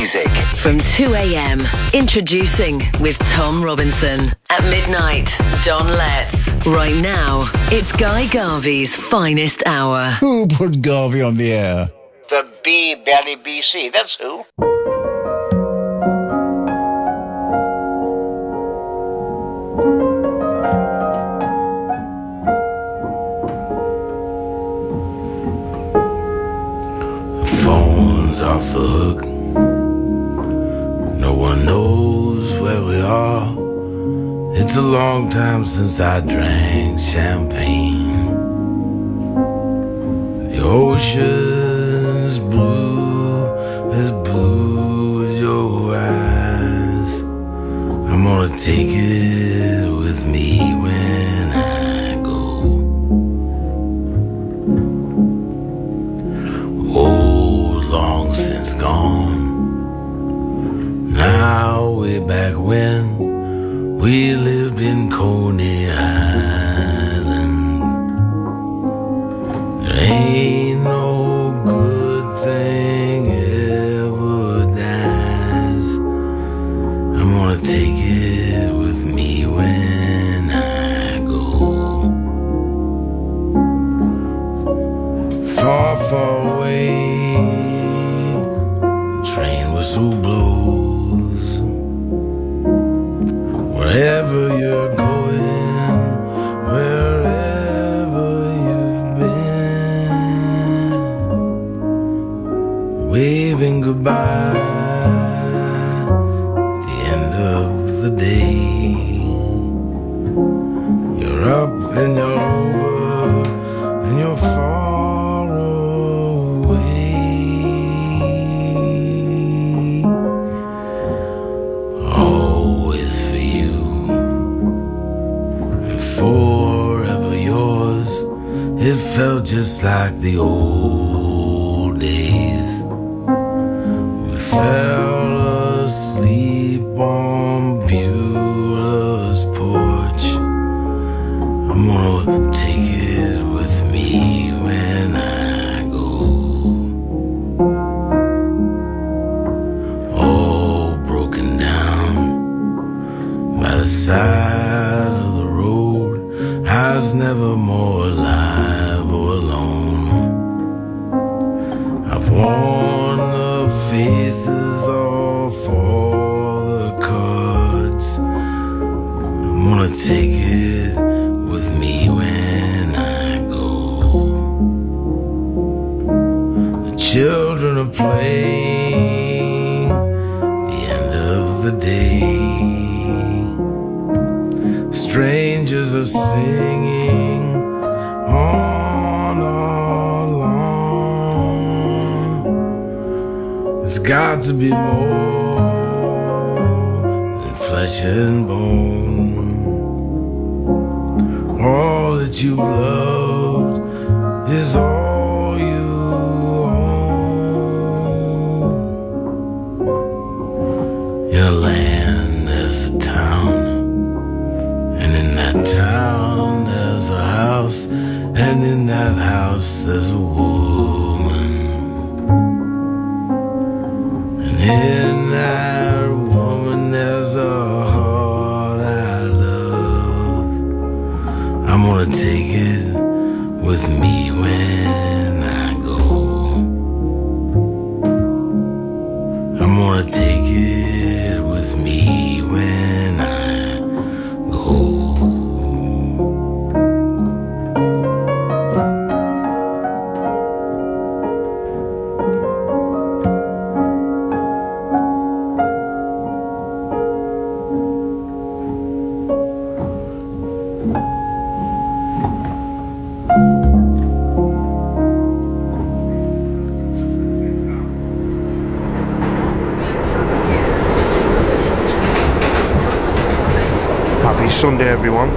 music. From 2 a.m. Introducing with Tom Robinson. At midnight, Don Letts. Right now, it's Guy Garvey's finest hour. Who put Garvey on the air? The B-Belly BC, that's who. Phones off the hook. No one knows where we are. It's a long time since I drank champagne. The ocean's blue as your eyes. I'm gonna take it with me when I go. Oh, long since gone. Now way back when we lived in Coney Island. There ain't no good thing ever dies. I'm gonna take it with me when I go. Far, far away, train whistle blows. Wherever you're going, wherever you've been, waving goodbye at the end of the day. You're up and you're over and you're far away. Always for you and forever yours. It felt just like the old days. We fell asleep on Beulah's porch. I'm gonna take it with me when I go. All broken down by the side of the road. I was never more alive or alone. I've worn the faces off all the cards. I'm gonna take it with me when I go. The children are playing the end of the day. Strangers are singing on along. There's got to be more than flesh and bone. All that you loved is all you own. In a land there's a town, and in that town there's a house, and in that house there's a woman, and in that woman there's a heart I love. I'm gonna take it with me when I go. I'm gonna take it with me when I go. Happy Sunday, everyone.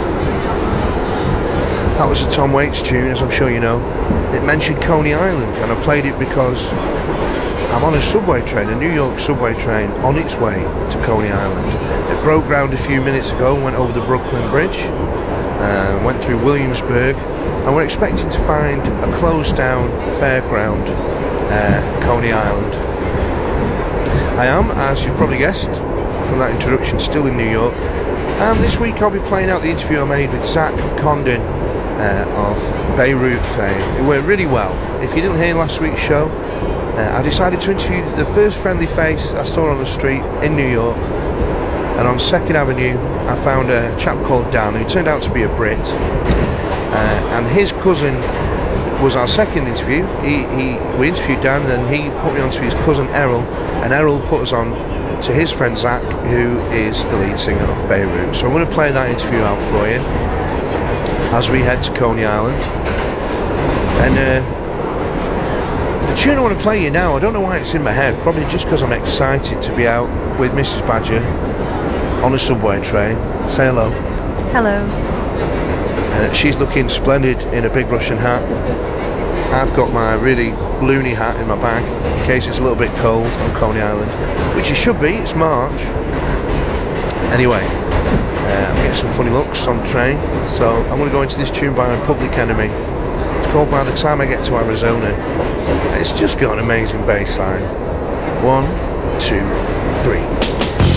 That was a Tom Waits tune, as I'm sure you know. It mentioned Coney Island, and I played it because I'm on a subway train, a New York subway train, on its way to Coney Island. It broke ground a few minutes ago, went over the Brooklyn Bridge, went through Williamsburg, and we're expecting to find a closed down fairground, Coney Island. I am, as you've probably guessed from that introduction, still in New York. And this week I'll be playing out the interview I made with Zach Condon of Beirut fame. It went really well. If you didn't hear last week's show, I decided to interview the first friendly face I saw on the street in New York. And on 2nd Avenue I found a chap called Dan, who turned out to be a Brit. And his cousin was our second interview. We interviewed Dan, then he put me on to his cousin Errol, and Errol put us on to his friend Zach, who is the lead singer of Beirut. So I'm going to play that interview out for you as we head to Coney Island. And the tune I want to play you now, I don't know why it's in my head, probably just because I'm excited to be out with Mrs. Badger on a subway train. Say hello. Hello. And she's looking splendid in a big Russian hat. I've got my really loony hat in my bag in case it's a little bit cold on Coney Island, which it should be, it's March. Anyway, I'm getting some funny looks on the train, so I'm going to go into this tune by Public Enemy. It's called By the Time I Get to Arizona. It's just got an amazing bass line. 1, 2, 3.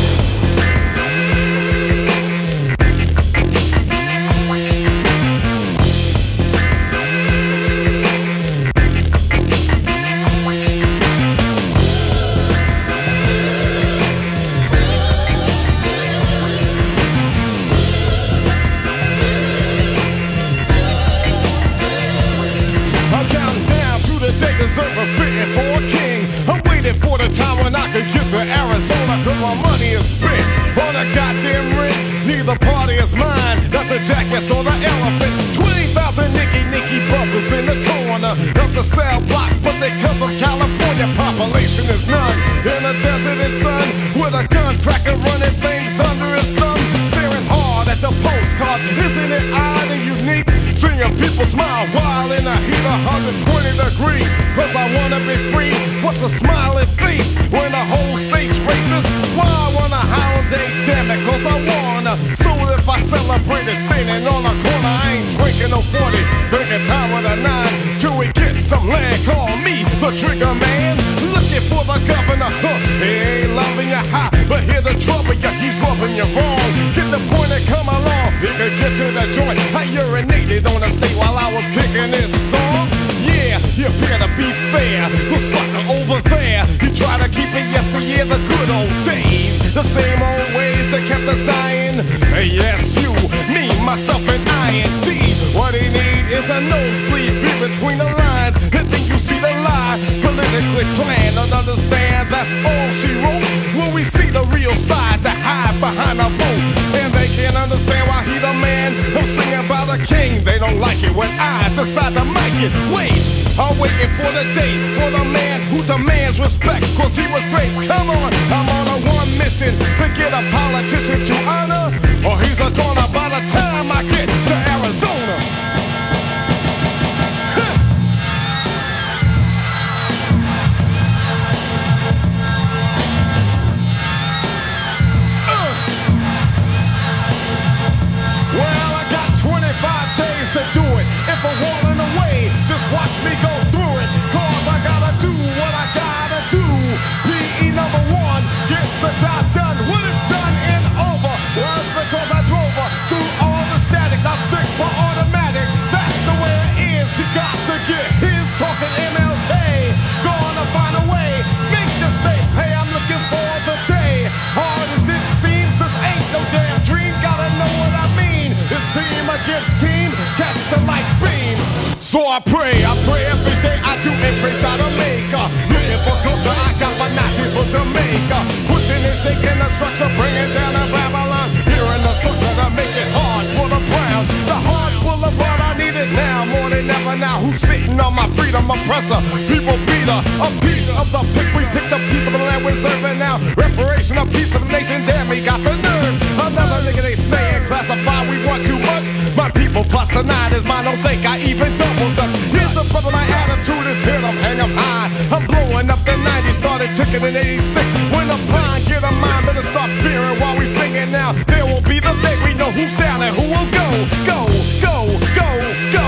Time when I could get to Arizona, cause my money is spent on a goddamn rent. Neither party is mine, not the jackass or the elephant. 20,000 Nicky brothers in the corner of the cell block, but they cover California, population is none. In the desert and sun, with a gun cracker running things under his thumb, staring hard at the postcards. Isn't it odd and unique? Seeing people smile while in the heat of 120 degrees. Cause I wanna be free. What's a smiling face when the whole state's racist? Why I want a holiday, damn it, cause I wanna. So if I celebrate it standing on a corner, I ain't drinking no 40, drinking time with a 9 till we get some land. Call me the trigger man, looking for the governor. He ain't loving you high, but hear the trouble, yeah, he's rubbing you wrong. Get the point and come along, he can get to the joint. I urinated on the state while I was kicking this song. Yeah, you better be fair. The sucker over there, he tried to keep it yesteryear, the good old days, the same old ways that kept us dying. Yes, you, me, myself, and I&D. What he need is a nosebleed, be between the lines, and then you see the lie. Politically planned, don't understand, that's all she wrote. When we see the real side, the hide behind a vote, and they can't understand why he the man. I'm singing about a king, they don't like it when I decide to mic it. Wait, I'm waiting for the day, for the man who demands respect, cause he was great. Come on, I'm on a one mission to get a politician to honor, or he's a goner by the time I get to Arizona. Well, I got 25 days to do it. If I'm walling away, just watch me go through it. Cause I gotta do what I gotta do. PE number 1 gets the job done when it's done and over. Well, it's because I drove her through all the static. Now stick for automatic. That's the way it is. You got to get his talking MLK. Gonna find a way. Make this day. Hey, I'm looking for the day. Hard as it seems, this ain't no damn dream. Gotta know what I mean. It's team against team. Catch the light beam. So I pray every day. I do embrace out of Jamaica. Looking for culture, I got my knife for Jamaica. Pushing and shaking the structure, bringing down the Babylon. Here in the sucker to make it hard for the brown. The heart full of blood, I need it now more than ever now. Who's sitting on my freedom oppressor? People beater, a piece of the pick. We picked a piece of the land we're serving now. Reparation, a piece of the nation. Damn, we got the nerve. Another nigga they saying classify, we want too much. My people plus the 9 is mine. Don't think I even double dutch. Here's the brother, my attitude is hit 'em, hang 'em high. I'm blowing up the 90s, started ticking in 86. When the sign get a mind, better start fearing while we singing now. There will be the day we know who's down and who will go, go, go, go, go.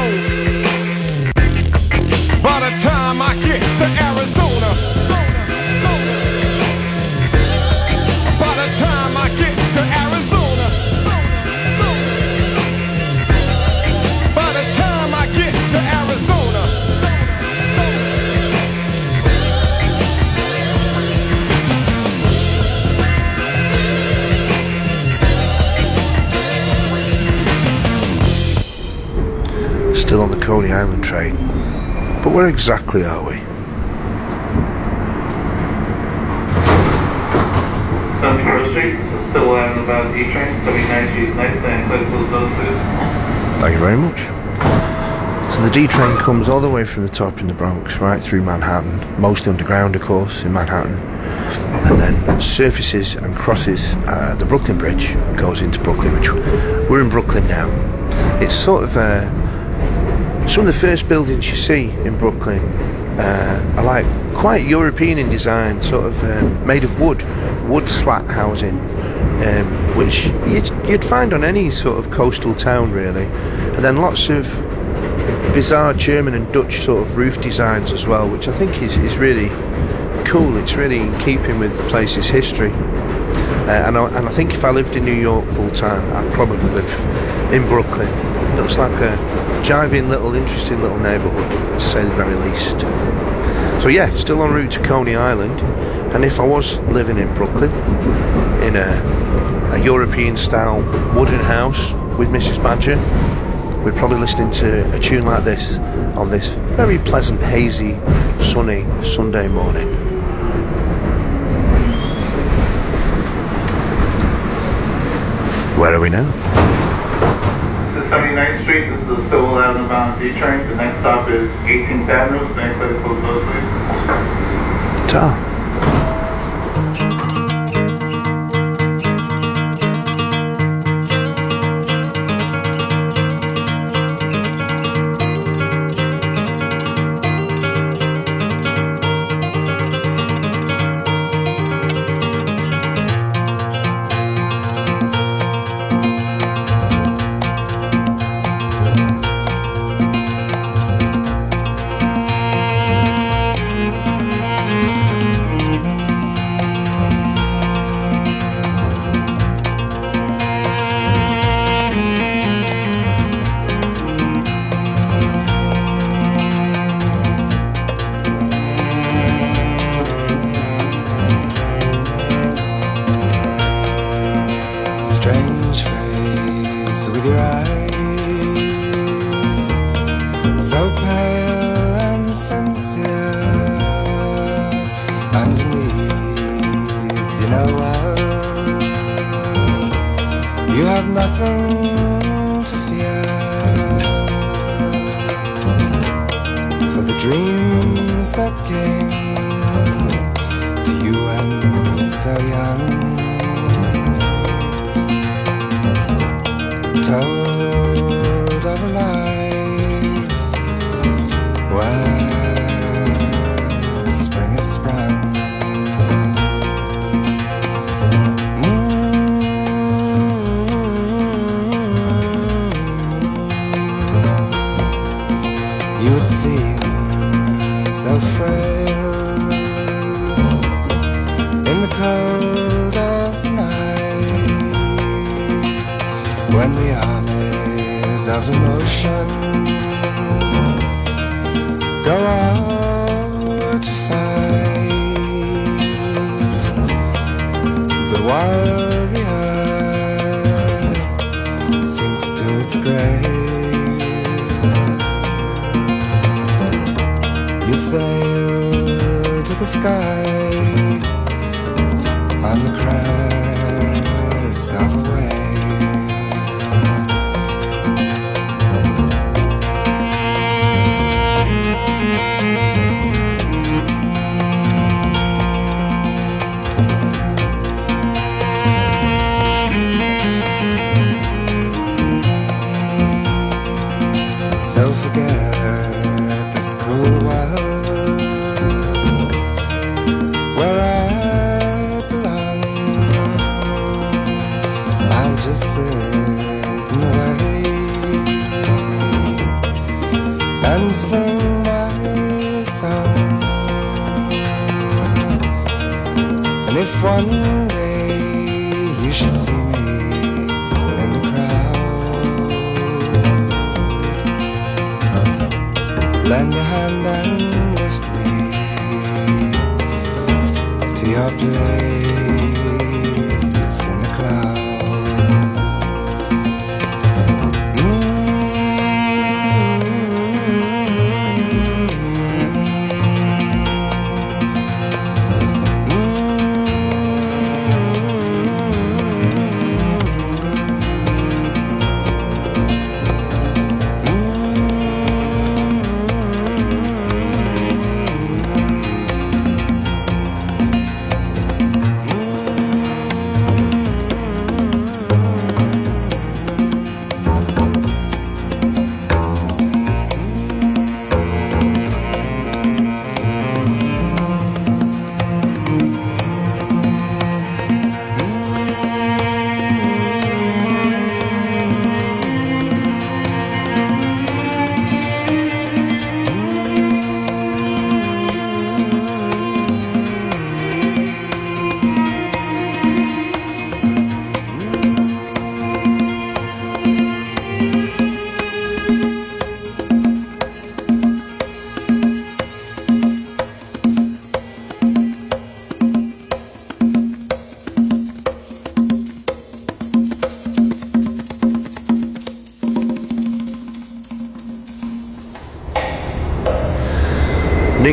By the time I get to Arizona, Coney Island train. But where exactly are we? 71st Street, this is still out and about D train, 79th Street next, and click those doors, please. Thank you very much. So the D train comes all the way from the top in the Bronx, right through Manhattan, mostly underground of course in Manhattan, and then surfaces and crosses the Brooklyn Bridge and goes into Brooklyn, which we're in Brooklyn now. It's sort of some of the first buildings you see in Brooklyn are like quite European in design, sort of made of wood slat housing, which you'd find on any sort of coastal town really, and then lots of bizarre German and Dutch sort of roof designs as well, which I think is really cool. It's really in keeping with the place's history, and I think if I lived in New York full time, I'd probably live in Brooklyn. It looks like a jiving little interesting little neighbourhood, to say the very least. So yeah, still en route to Coney Island, and if I was living in Brooklyn in a European style wooden house with Mrs. Badger, we're probably listening to a tune like this on this very pleasant, hazy, sunny Sunday morning. Where are we now? This is 79th Street, this is still out and about D train. The next stop is 18th Avenue, stand clear to those doors, please. Ta.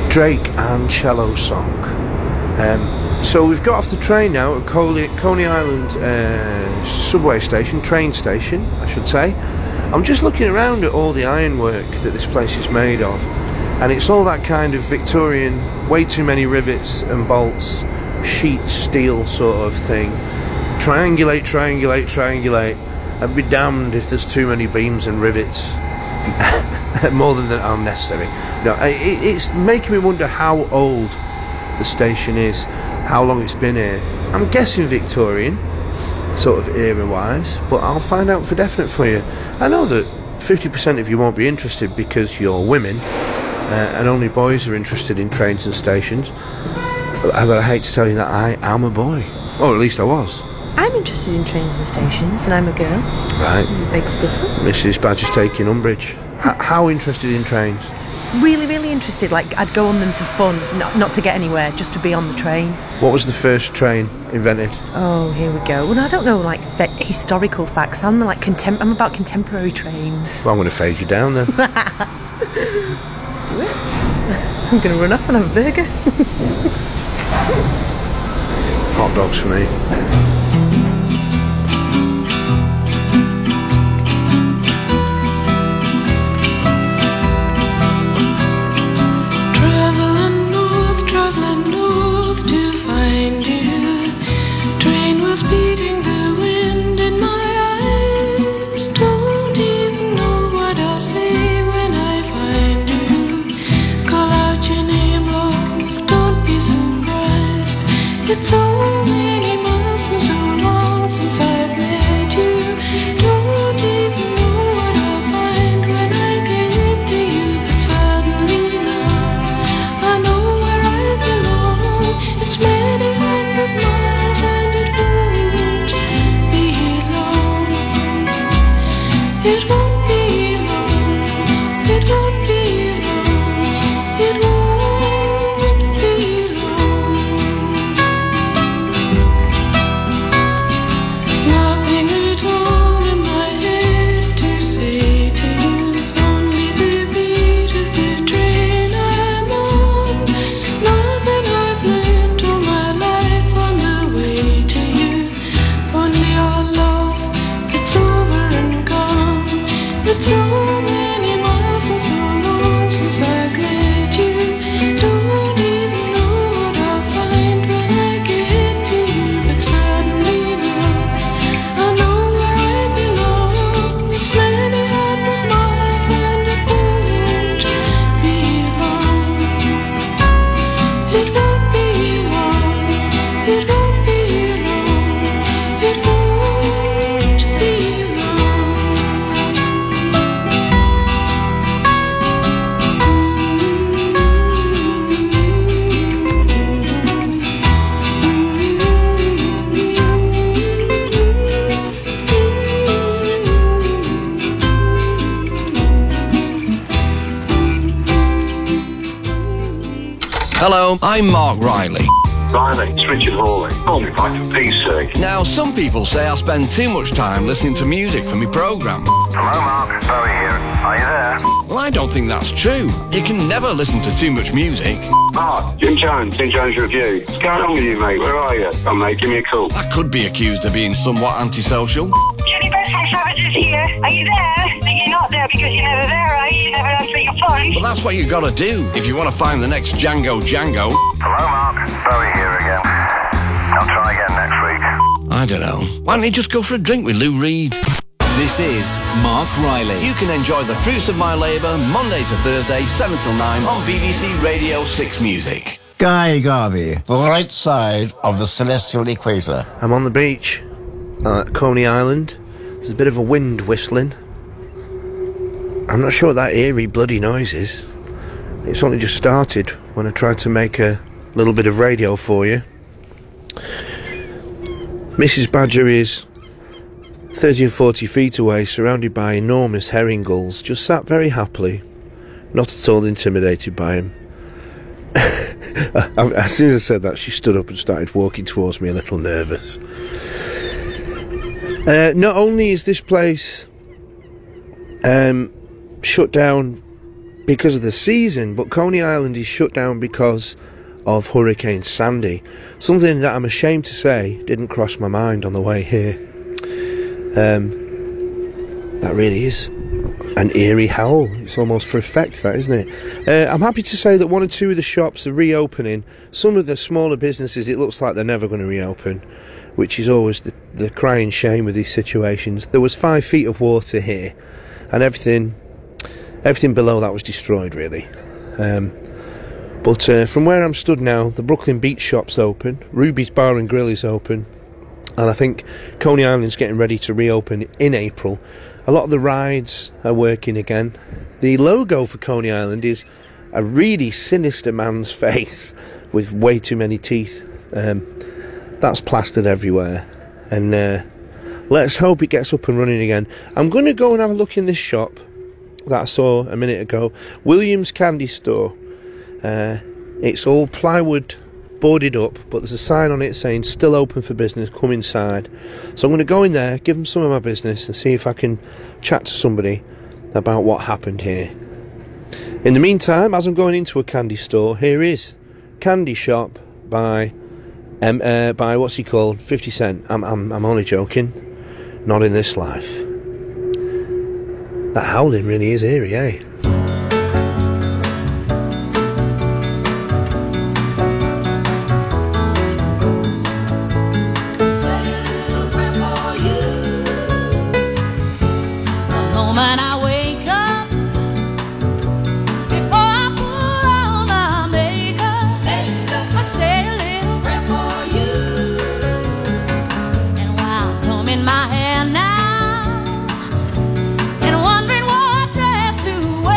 Nick Drake and Cello Song. So we've got off the train now at Coney Island subway station, train station, I should say. I'm just looking around at all the ironwork that this place is made of, and it's all that kind of Victorian, way too many rivets and bolts, sheet steel sort of thing. Triangulate, and be damned if there's too many beams and rivets. More than that are necessary. No, it's making me wonder how old the station is, how long it's been here. I'm guessing Victorian, sort of era-wise, but I'll find out for definite for you. I know that 50% of you won't be interested because you're women, and only boys are interested in trains and stations. But I hate to tell you that I am a boy. Or at least I was. I'm interested in trains and stations, and I'm a girl. Right. It makes a difference. Mrs. Badger's taking umbrage. How interested in trains? Really, really interested. Like, I'd go on them for fun, not to get anywhere, just to be on the train. What was the first train invented? Oh, here we go. Well, I don't know, like, historical facts. I'm about contemporary trains. Well, I'm going to fade you down then. Do it. I'm going to run off and have a burger. Hot dogs for me. Traveling north to find you. Train was beating the wind in my eyes. Don't even know what I'll say when I find you. Call out your name, love, don't be surprised. It's so many months and so long since I've met you. Don't even know what I'll find when I get to you. But suddenly now I know where I belong. It's many hundred miles and it won't be long. It won't be long. It won't be long. It won't be long. Nothing at all in my head to say to you. Only the beat of the train I'm on. Nothing I've learned all my life on the way to you. Only our love, it's over and gone. It's so many miles and so long since I've met you. Don't even know what I'll find when I get to you. But suddenly now I know where I belong. It's many hundred miles and it won't be long. It won't be long. It won't be long. It won't be long. Hello, I'm Mark Riley. Riley, it's Richard Hawley. Call me back for peace sake. Now, some people say I spend too much time listening to music for my programme. Hello, Mark. Bowie here. Are you there? Well, I don't think that's true. You can never listen to too much music. Mark, Jim Jones Review. What's going on with you, mate? Where are you? Come, mate, give me a call. I could be accused of being somewhat antisocial. Jenny Best from Savages here. Are you there? No, you're not there because you're never there, are you? You never answer your phone. Well, that's what you gotta do if you want to find the next Django. Hello, Mark. Bowie here again. I'll try again next week. I don't know. Why don't you just go for a drink with Lou Reed? This is Mark Riley. You can enjoy the fruits of my labour Monday to Thursday, 7 till 9 on BBC Radio 6 Music. Guy Garvey, the right side of the celestial equator. I'm on the beach at Coney Island. There's a bit of a wind whistling. I'm not sure what that eerie bloody noise is. It's only just started when I tried to make a little bit of radio for you. Mrs. Badger is 30 and 40 feet away, surrounded by enormous herring gulls, just sat very happily, not at all intimidated by him. As soon as I said that, she stood up and started walking towards me, a little nervous. Not only is this place shut down because of the season, but Coney Island is shut down because of Hurricane Sandy. Something that I'm ashamed to say didn't cross my mind on the way here. That really is an eerie howl. It's almost for effect, that, isn't it? I'm happy to say that one or two of the shops are reopening. Some of the smaller businesses, it looks like they're never going to reopen, which is always the crying shame with these situations. There was 5 feet of water here, and everything below that was destroyed, really. But from where I'm stood now, the Brooklyn Beach shop's open, Ruby's Bar and Grill is open, and I think Coney Island's getting ready to reopen in April. A lot of the rides are working again. The logo for Coney Island is a really sinister man's face with way too many teeth. That's plastered everywhere, and let's hope it gets up and running again. I'm going to go and have a look in this shop that I saw a minute ago, Williams Candy Store. It's all plywood boarded up, but there's a sign on it saying still open for business, come inside. So I'm going to go in there, give them some of my business, and see if I can chat to somebody about what happened here. In the meantime, as I'm going into a candy store, here is Candy Shop by what's he called, 50 Cent. I'm only joking. Not in this life. That howling really is eerie, eh? My hair now, and wondering what dress to wear.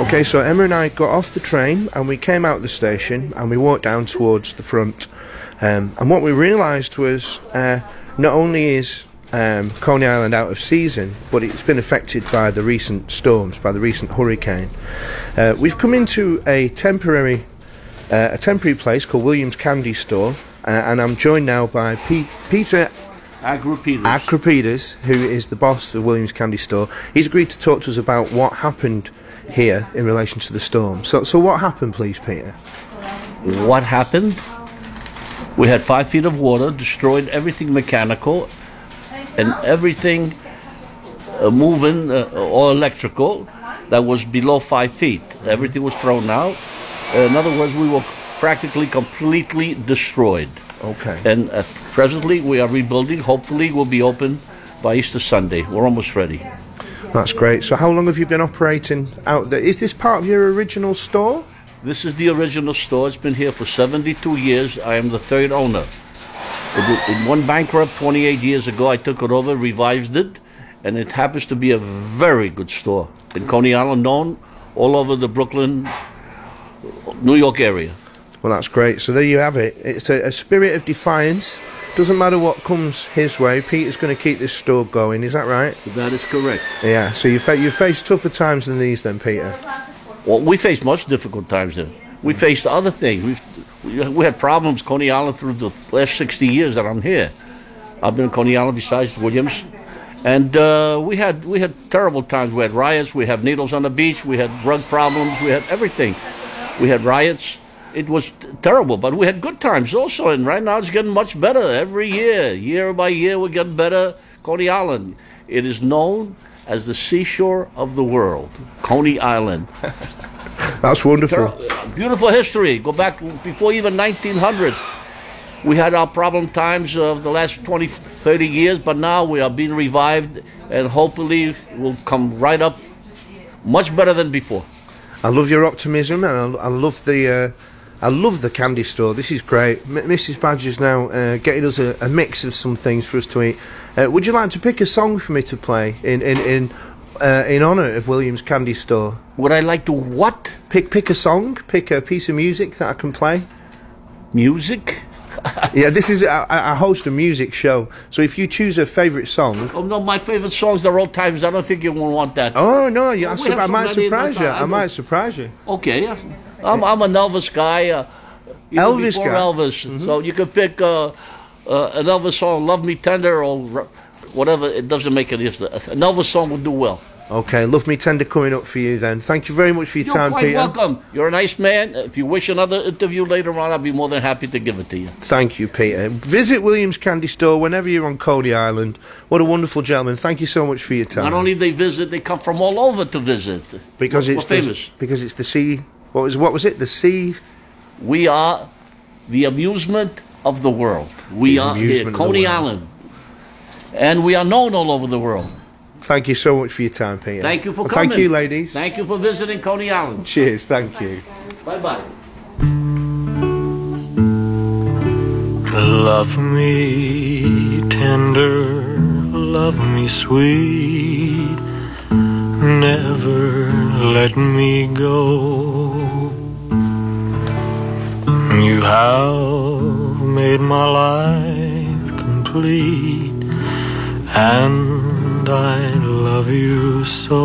Okay, so Emma and I got off the train and we came out of the station and we walked down towards the front. And what we realised was not only is Coney Island out of season, but it's been affected by the recent storms, by the recent hurricane. We've come into a temporary place called Williams Candy Store, and I'm joined now by Peter Agripides, who is the boss of Williams Candy Store. He's agreed to talk to us about what happened here in relation to the storm. So what happened, please, Peter? What happened? We had 5 feet of water, destroyed everything mechanical and everything moving or electrical that was below 5 feet. Everything was thrown out. In other words, we were practically completely destroyed. Okay. And presently we are rebuilding. Hopefully we'll be open by Easter Sunday. We're almost ready. That's great. So how long have you been operating out there? Is this part of your original store? This is the original store. It's been here for 72 years. I am the third owner. It went bankrupt 28 years ago. I took it over, revised it, and it happens to be a very good store in Coney Island, known all over the Brooklyn, New York area. Well, that's great. So there you have it. It's a spirit of defiance. Doesn't matter what comes his way, Peter's going to keep this store going. Is that right? That is correct. Yeah. So you face tougher times than these then, Peter? Well, we faced much difficult times then. We faced other things. We had problems Coney Island through the last 60 years that I'm here. I've been in Coney Island besides Williams. And we had terrible times. We had riots, we had needles on the beach, we had drug problems, we had everything. We had riots. It was terrible, but we had good times also. And right now it's getting much better every year. Year by year we're getting better. Coney Island. It is known as the seashore of the world. Coney Island. That's wonderful. Beautiful history. Go back before even 1900. We had our problem times of the last 20, 30 years, but now we are being revived and hopefully will come right up much better than before. I love your optimism, and I love the candy store. This is great. Mrs. Badger's now getting us a mix of some things for us to eat. Would you like to pick a song for me to play in honour of Williams Candy Store? Would I like to what? Pick a song. Pick a piece of music that I can play. Music? Yeah, this is I host a music show. So if you choose a favourite song. Oh no, my favourite songs are old times. I don't think you won't want that. Oh no, I might surprise you. I might surprise you. Okay, I'm an Elvis guy. Elvis guy. Elvis. Mm-hmm. So you can pick an Elvis song, "Love Me Tender" or whatever. It doesn't make any difference. An Elvis song will do well. Okay, Love Me Tender coming up for you then. Thank you very much for your time, Peter. You're quite welcome. You're a nice man. If you wish another interview later on, I'll be more than happy to give it to you. Thank you, Peter. Visit Williams Candy Store whenever you're on Coney Island. What a wonderful gentleman. Thank you so much for your time. Not only they visit, they come from all over to visit. Because it's famous. Because it's the sea. What was it? The sea. We are the amusement of the world. We are here, Coney Island. And we are known all over the world. Thank you so much for your time, Peter. Thank you for coming. Thank you, ladies. Thank you for visiting Coney Island. Cheers, thank you. Bye-bye. Love me tender, love me sweet, never let me go. You have made my life complete, and I love you so.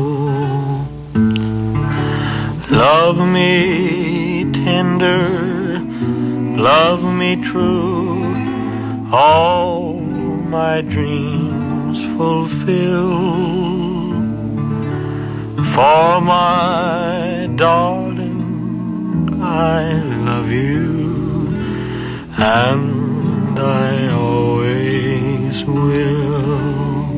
Love me tender, love me true, all my dreams fulfill. For my darling, I love you, and I always will.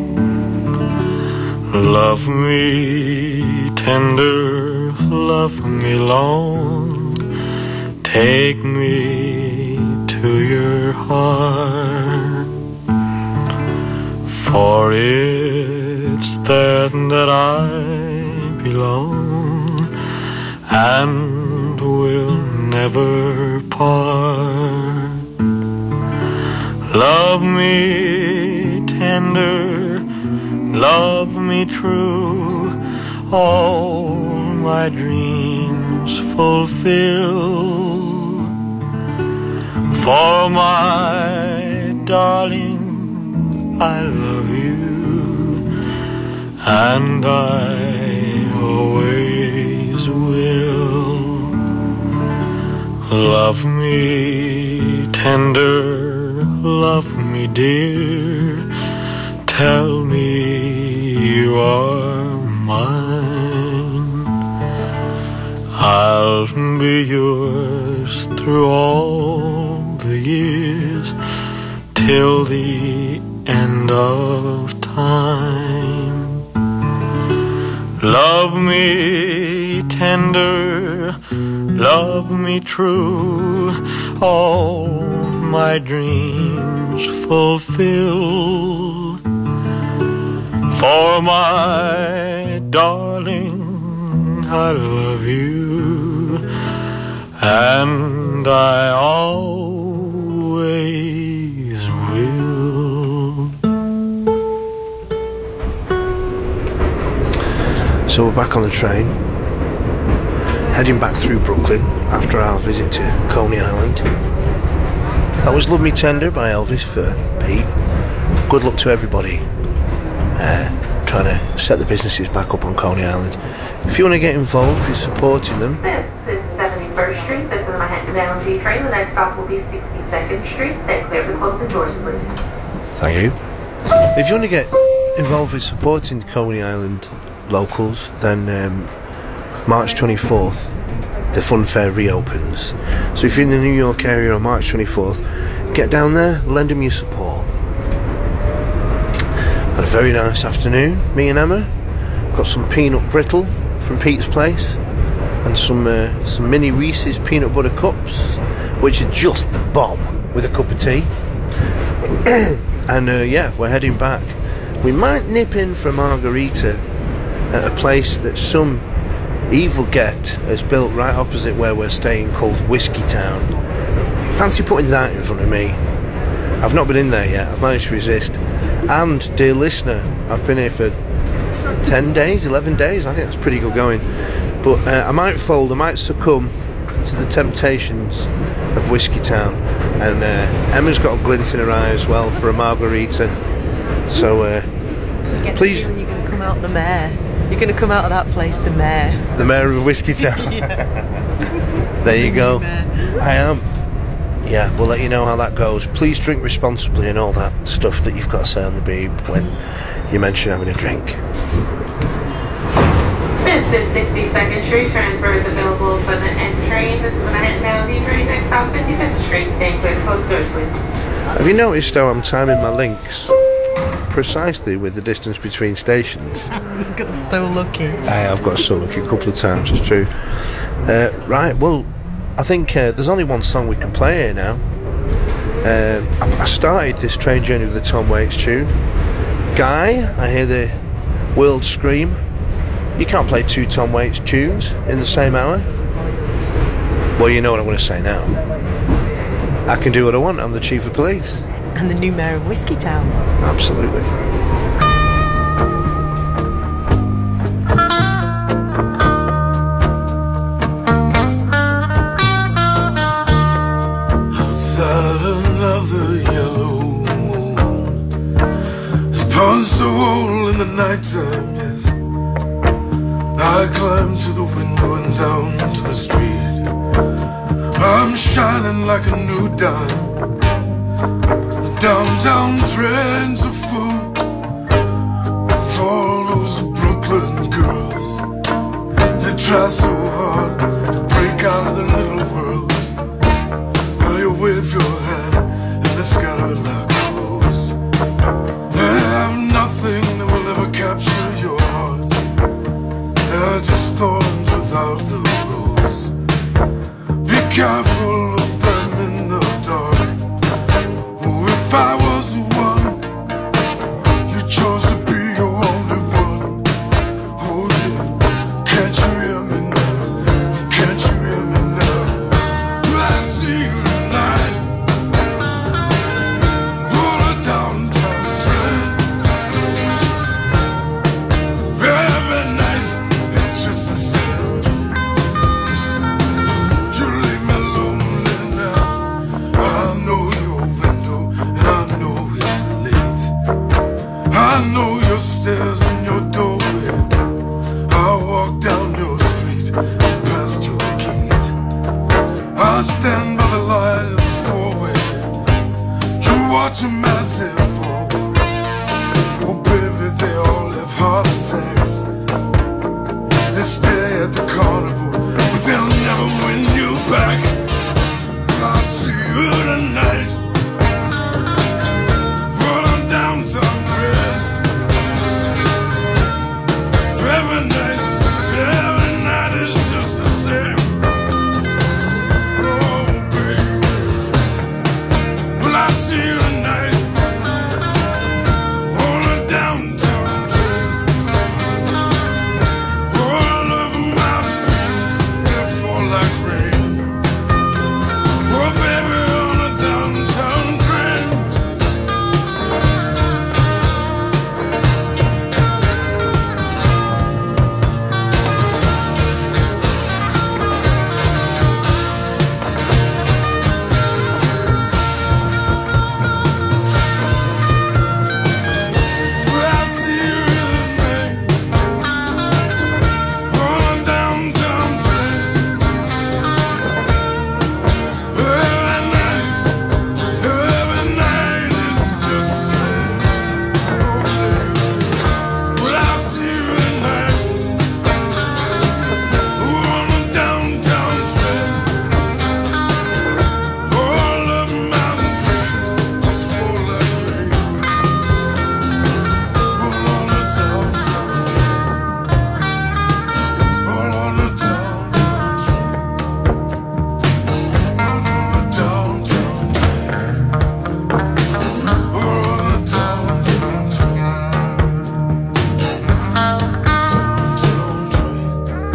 Love me tender, love me long, take me to your heart, for it's there that I belong and will never part. Love me tender, love me true, all my dreams fulfill. For my darling, I love you, and I always will. Love me tender, love me dear, tell me you are mine. I'll be yours through all the years, till the end of time. Love me tender, love me true, all my dreams fulfill. For my darling, I love you, and I always will. So we're back on the train, heading back through Brooklyn after our visit to Coney Island. That was Love Me Tender by Elvis for Pete. Good luck to everybody trying to set the businesses back up on Coney Island. If you want to get involved with supporting them, This is 71st Street. This is the Manhattan Down G train. The next stop will be 62nd Street. Stay clear of the closing doors, please. thank you. If you want to get involved with supporting Coney Island locals, then March 24th the fun fair reopens. So if you're in the New York area on March 24th, get down there, lend them your support. Had a very nice afternoon, me and Emma. Got some peanut brittle from Pete's place, and some mini Reese's peanut butter cups, which are just the bomb with a cup of tea. And yeah, we're heading back. We might nip in for a margarita at a place that some evil get has built right opposite where we're staying, called Whiskey Town. Fancy putting that in front of me. I've not been in there yet, I've managed to resist. And, dear listener, I've been here for 10 days, 11 days, I think that's pretty good going. But I might fold, I might succumb to the temptations of Whiskey Town. And Emma's got a glint in her eye as well for a margarita. So, please... You're going to come out the mayor. You're going to come out of that place the mayor. The mayor of Whiskey Town. There you go. I am. Yeah, we'll let you know how that goes. Please drink responsibly and all that stuff that you've got to say on the beep when you mention having a drink. This is 62nd Street. Transfer is available for the N train. This is the Manhattan Down D train. Next stop, 55th Street. Stay clear of the closing doors, please. Have you noticed how I'm timing my links precisely with the distance between stations? You got so lucky. I have got so lucky a couple of times, it's true. Right, well, I think there's only one song we can play here now. I started this train journey with the Tom Waits tune. Guy, I hear the world scream. You can't play two Tom Waits tunes in the same hour. Well, you know what I'm going to say now. I can do what I want, I'm the chief of police. And the new mayor of Whiskey Town. Absolutely. Outside another yellow moon has punched a hole in the nighttime, yes. I climb to the window and down to the street. I'm shining like a new dime. The downtown trains are full for all those Brooklyn girls. They try so hard to break out of their little worlds. Now you wave your hand and they scatter like crows. They have nothing that will ever capture your heart. They're just thorns without the rose. Be careful of them in the dark. Oh, if I was the one you chose to be your only one. Oh yeah, can't you hear me now? stairs in your doorway. I walk down your street and past your gate. I stand by the light of the four-way. You watch a massive fall. Oh baby, they all have heart attacks. They stay at the carnival, but they'll never win you back. But I'll see you tonight, rolling downtown Dread. Every night is just the same. Oh baby, well I see you tonight, rolling downtown Dread. All over my dreams, they fall like rain. Oh baby, on a downtown train. Well, I see you tonight, on a downtown train. Every night is just the same. Oh baby, well I see you tonight, on a downtown train. All of my dreams just fall like rain. Roll on a downtown train. Roll on a downtown train. Roll on a downtown train. Roll on a downtown train. Downtown train.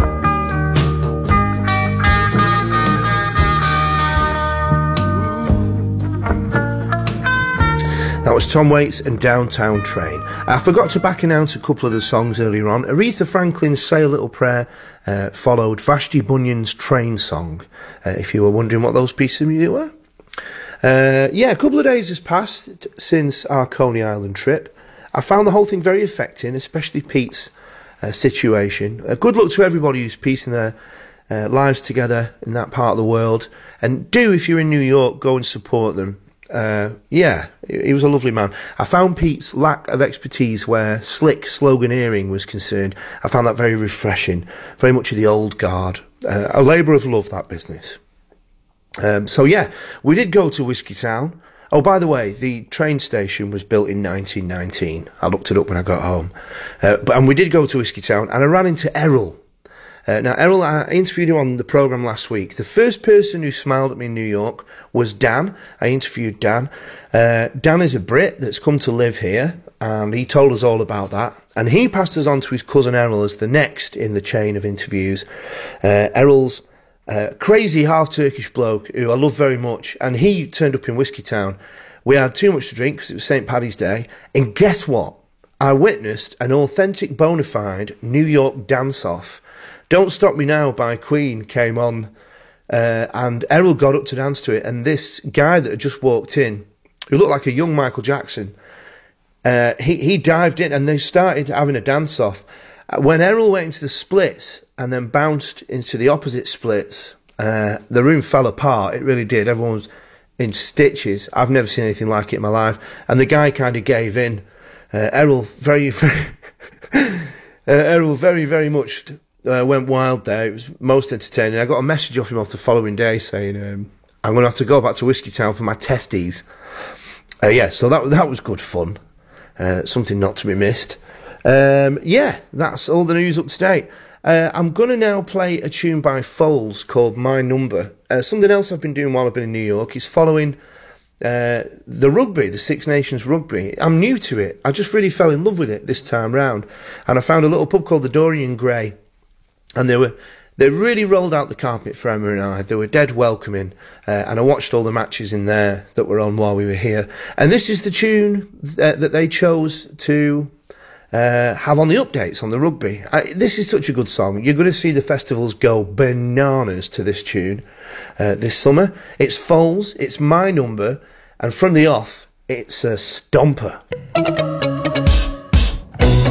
That was Tom Waits and Downtown Train. I forgot to back announce a couple of the songs earlier on. Aretha Franklin's Say a Little Prayer followed Vashti Bunyan's Train Song, if you were wondering what those pieces of music were. A couple of days has passed since our Coney Island trip. I found the whole thing very affecting, especially Pete's situation. Good luck to everybody who's piecing their lives together in that part of the world. And do, if you're in New York, go and support them. He was a lovely man. I found Pete's lack of expertise where slick sloganeering was concerned. I found that very refreshing, very much of the old guard. A labour of love, that business. We did go to Whiskey Town. Oh, by the way, the train station was built in 1919. I looked it up when I got home. And we did go to Whiskey Town, and I ran into Errol. Now, Errol, I interviewed him on the programme last week. The first person who smiled at me in New York was Dan. I interviewed Dan. Dan is a Brit that's come to live here, and he told us all about that. And he passed us on to his cousin Errol as the next in the chain of interviews. Errol's crazy half-Turkish bloke who I love very much, and he turned up in Whiskey Town. We had too much to drink because it was St. Paddy's Day, and guess what? I witnessed an authentic bona fide New York dance-off. Don't Stop Me Now by Queen came on, and Errol got up to dance to it, and this guy that had just walked in, who looked like a young Michael Jackson, he dived in and they started having a dance-off. When Errol went into the splits and then bounced into the opposite splits, the room fell apart. It really did. Everyone was in stitches. I've never seen anything like it in my life. And the guy kind of gave in. Errol very much went wild there. It was most entertaining. I got a message off him off the following day saying, I'm going to have to go back to Whiskey Town for my testes. So that was good fun. Something not to be missed. That's all the news up to date. I'm going to now play a tune by Foles called My Number. Something else I've been doing while I've been in New York is following the rugby, the Six Nations rugby. I'm new to it. I just really fell in love with it this time round. And I found a little pub called the Dorian Gray. And they really rolled out the carpet for Emma and I. They were dead welcoming. And I watched all the matches in there that were on while we were here. And this is the tune that they chose to have on the updates on the rugby. This is such a good song. You're going to see the festivals go bananas to this tune this summer. It's Foles, it's My Number, and from the off, it's a stomper.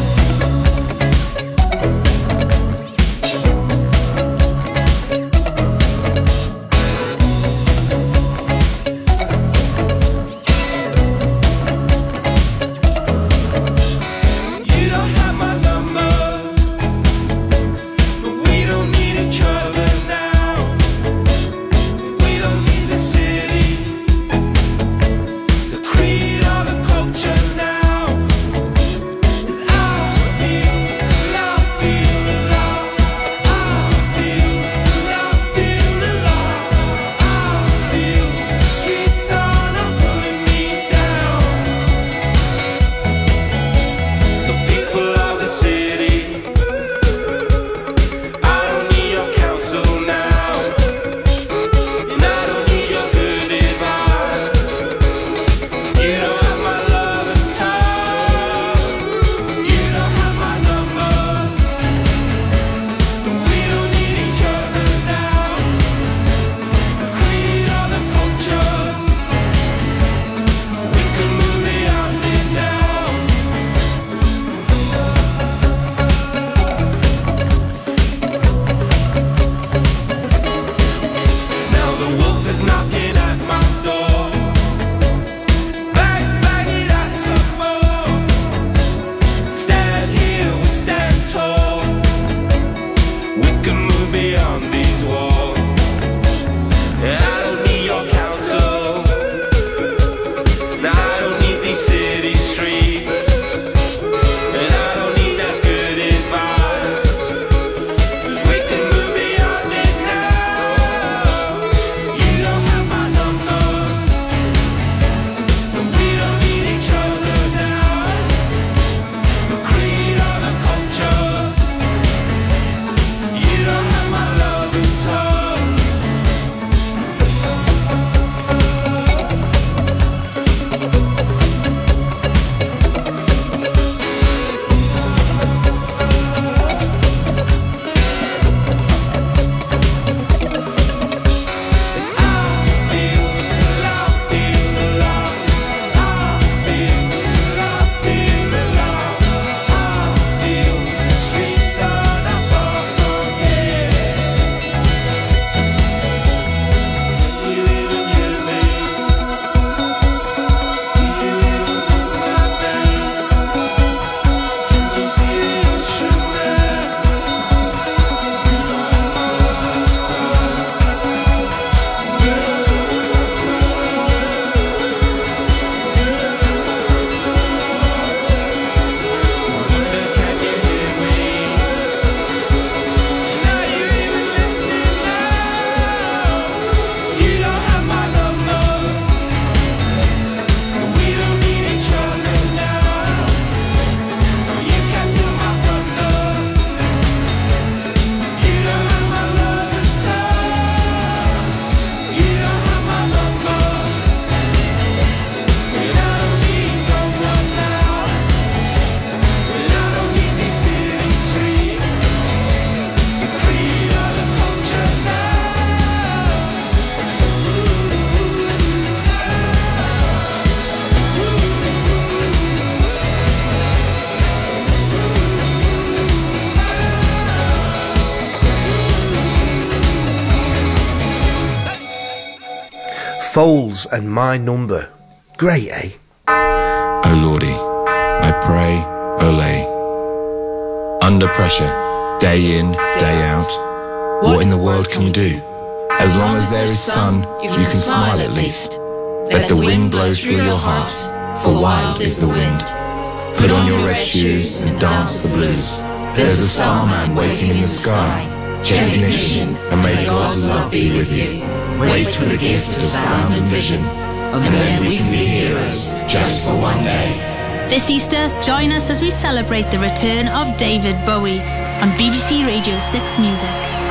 Foals and My Number. Great, eh? Oh Lordy, I pray, Olay. Under pressure, day in, day out. What in the world can you do? As long as there is sun, you can smile at least. Let the wind blow through your heart, for wild is the wind. Put on your red shoes and dance the blues. There's a starman waiting in the sky. Check ignition and may God's love be with you. Wait for the gift of sound and vision, and then we can be heroes just for one day. This Easter, join us as we celebrate the return of David Bowie on BBC Radio 6 Music.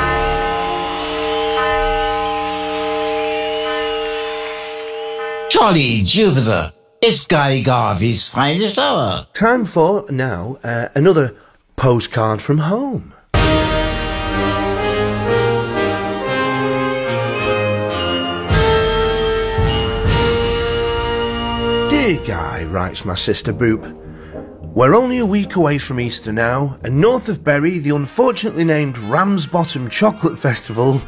Jolly Jupiter, it's Guy Garvey's finest hour. Time for, now, another postcard from home. Dear Guy, writes my sister Boop, we're only a week away from Easter now, and north of Bury, the unfortunately named Ramsbottom Chocolate Festival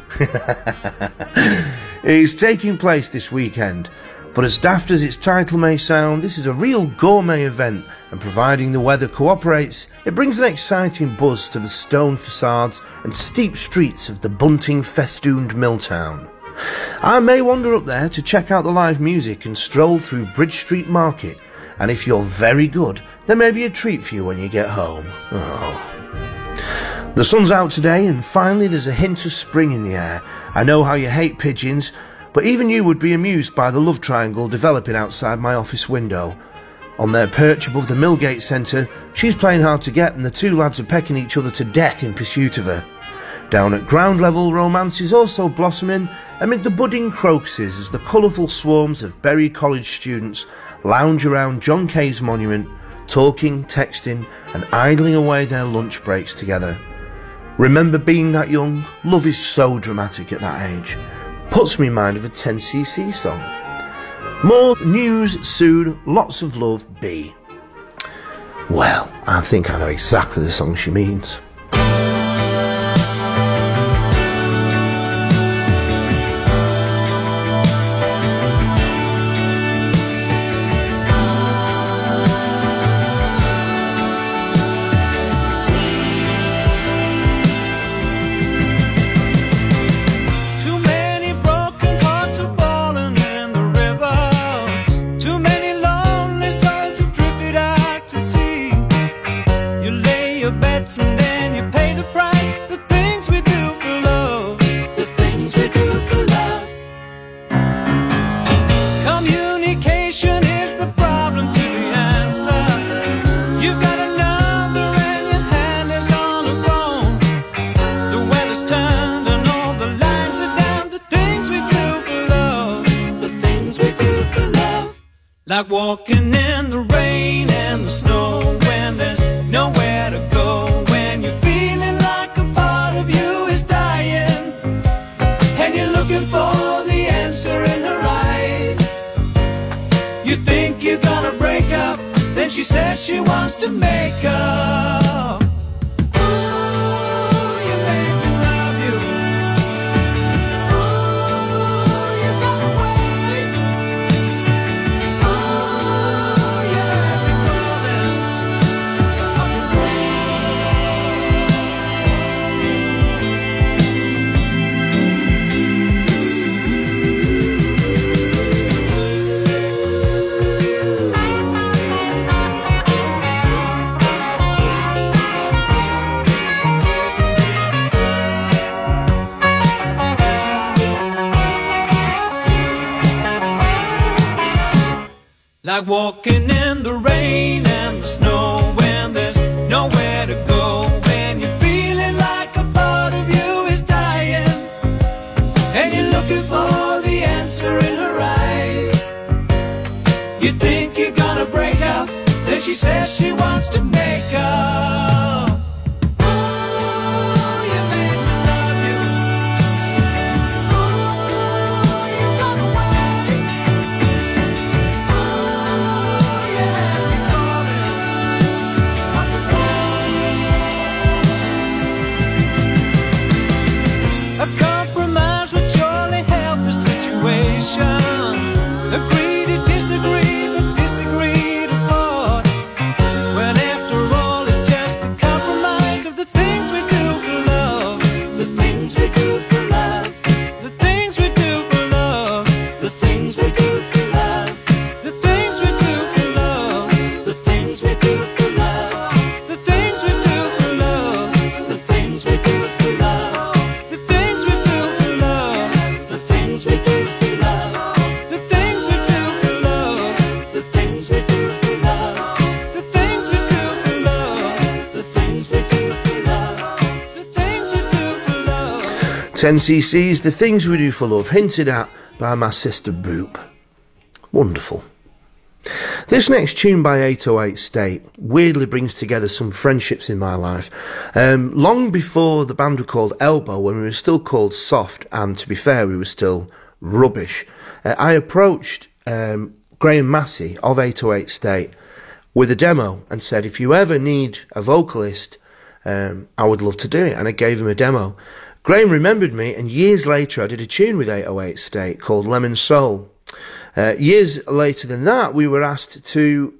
is taking place this weekend. But as daft as its title may sound, this is a real gourmet event, and providing the weather cooperates, it brings an exciting buzz to the stone facades and steep streets of the bunting-festooned mill town. I may wander up there to check out the live music and stroll through Bridge Street Market, and if you're very good, there may be a treat for you when you get home. Oh. The sun's out today, and finally there's a hint of spring in the air. I know how you hate pigeons, but even you would be amused by the love triangle developing outside my office window. On their perch above the Millgate Centre, she's playing hard to get, and the two lads are pecking each other to death in pursuit of her. Down at ground level, romance is also blossoming amid the budding crocuses as the colourful swarms of Bury College students lounge around John Kay's monument, talking, texting and idling away their lunch breaks together. Remember being that young? Love is so dramatic at that age. Puts me in mind of a 10cc song. More news soon, lots of love, B. Well, I think I know exactly the song she means. And then you pay the price. The things we do for love. The things we do for love. Communication is the problem to the answer. You've got a number and your hand is on the phone. The weather's turned and all the lines are down. The things we do for love. The things we do for love. Like walking in the rain and the snow when there's nowhere to go. For the answer in her eyes. You think you're gonna break up, then she says she wants to make up. Ooh, you make me love you. Ooh, you got away. Ooh, you have me falling on your brain. Like walking in the rain and the snow when there's nowhere to go. When you're feeling like a part of you is dying, and you're looking for the answer in her eyes. You think you're gonna break up, then she says she wants to make up. Ooh, you make me love you. Ooh, you got away. A compromise would surely help the situation. Agree to disagree, but disagree to part. When after all it's just a compromise of the things we do for love. The things we do for love. The things we do for love. The things we do for love. The things we do for love. The things we do for love. The things we do for love. The things we do for love. The things we do for love. The things we do for love. The things we do for love. The things we do for love. The things we do for love. The things we do for love. The things we do for love. 10cc's The Things We Do for Love, hinted at by my sister Boop. Wonderful. This next tune by 808 State weirdly brings together some friendships in my life. Long before the band were called Elbow, when we were still called Soft, and to be fair, we were still rubbish, I approached Graham Massey of 808 State with a demo and said, if you ever need a vocalist, I would love to do it, and I gave him a demo. Graham remembered me, and years later I did a tune with 808 State called Lemon Soul. Years later than that, we were asked to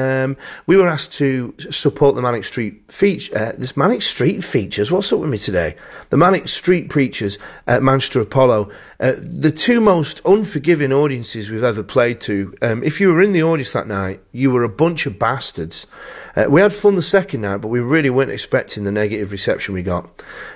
support the Manic Street this Manic Street Features. What's up with me today? The Manic Street Preachers at Manchester Apollo. The two most unforgiving audiences we've ever played to. If you were in the audience that night, you were a bunch of bastards. We had fun the second night, but we really weren't expecting the negative reception we got.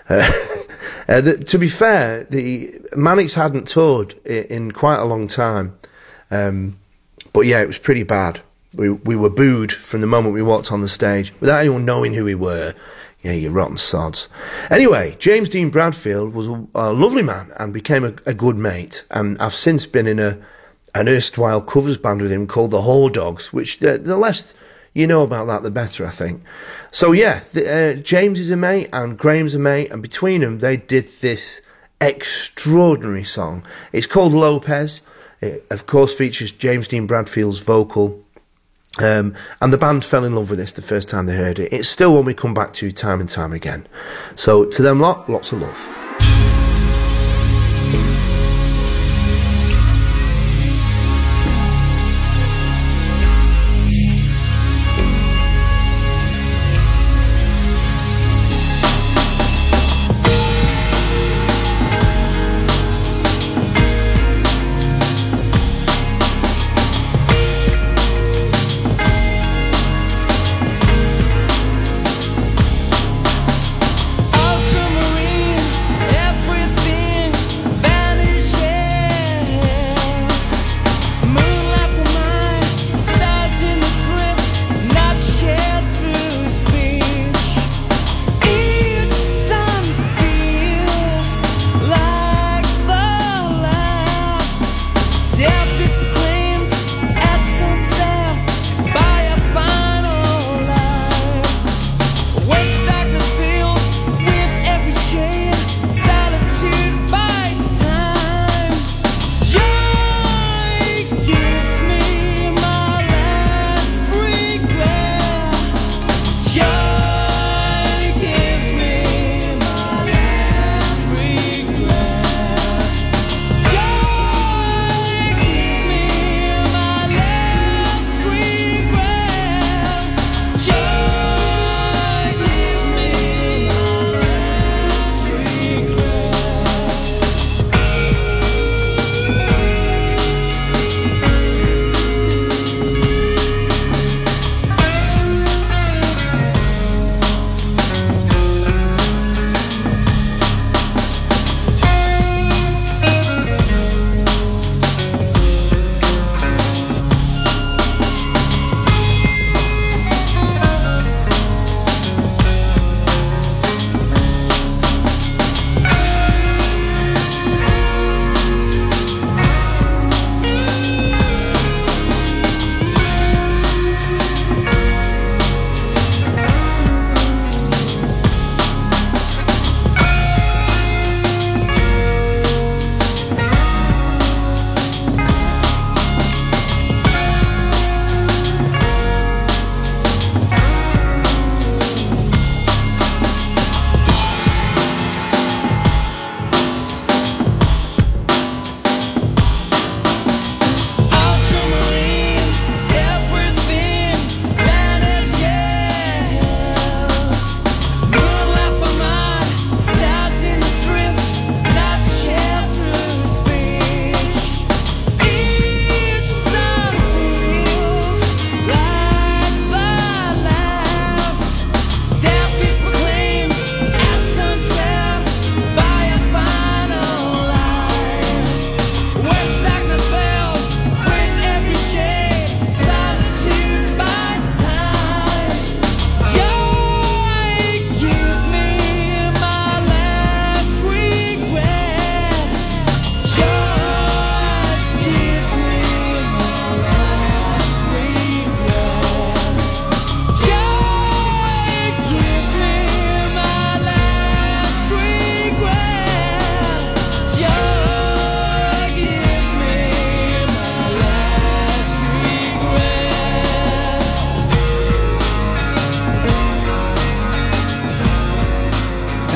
To be fair, the Manics hadn't toured in quite a long time. But yeah, it was pretty bad. We were booed from the moment we walked on the stage without anyone knowing who we were. Yeah, you rotten sods. Anyway, James Dean Bradfield was a lovely man and became a good mate. And I've since been in an erstwhile covers band with him called the Whore Dogs, which the less you know about that, the better, I think. So yeah, James is a mate and Graham's a mate, and between them they did this extraordinary song. It's called Lopez. It, of course, features James Dean Bradfield's vocal. And the band fell in love with this the first time they heard it. It's still one we come back to time and time again. So to them lot, lots of love. Ultramarine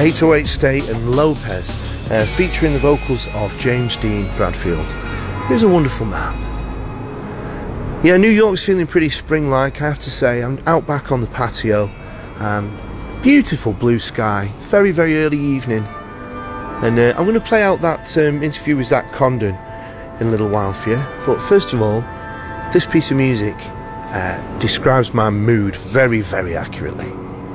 808 State and Lopez, featuring the vocals of James Dean Bradfield. He was a wonderful man. Yeah, New York's feeling pretty spring-like, I have to say. I'm out back on the patio. Beautiful blue sky, very, very early evening. And I'm going to play out that interview with Zach Condon in a little while for you. But first of all, this piece of music describes my mood very, very accurately.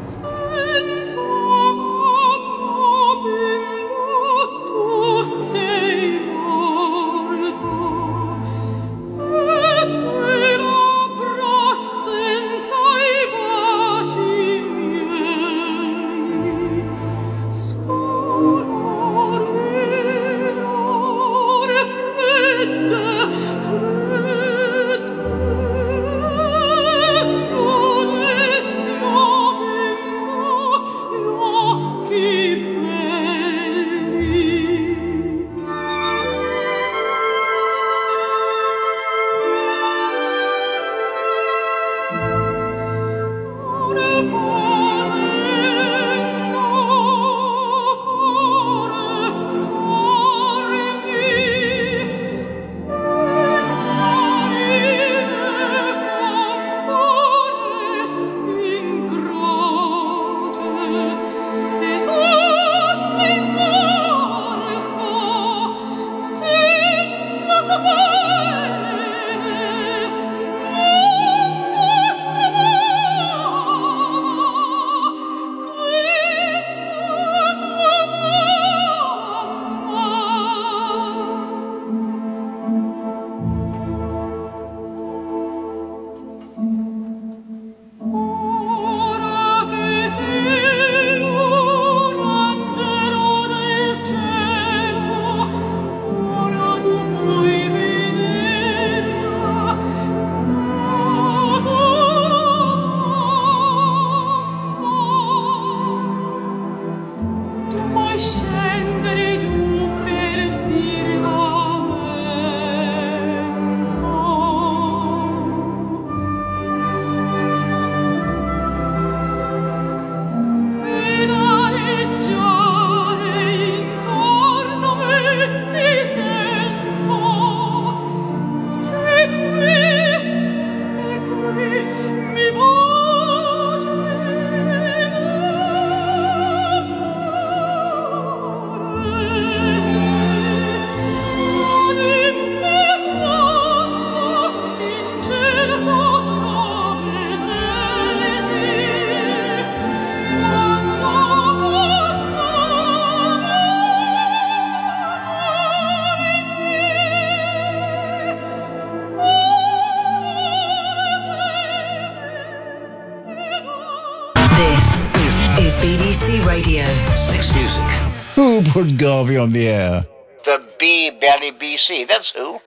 BBC Radio 6 Music. Who put Garvey on the air? The B Belly BC, that's who.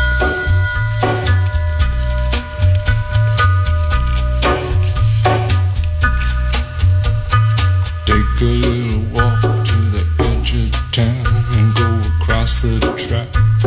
Take a little walk to the edge of town and go across the track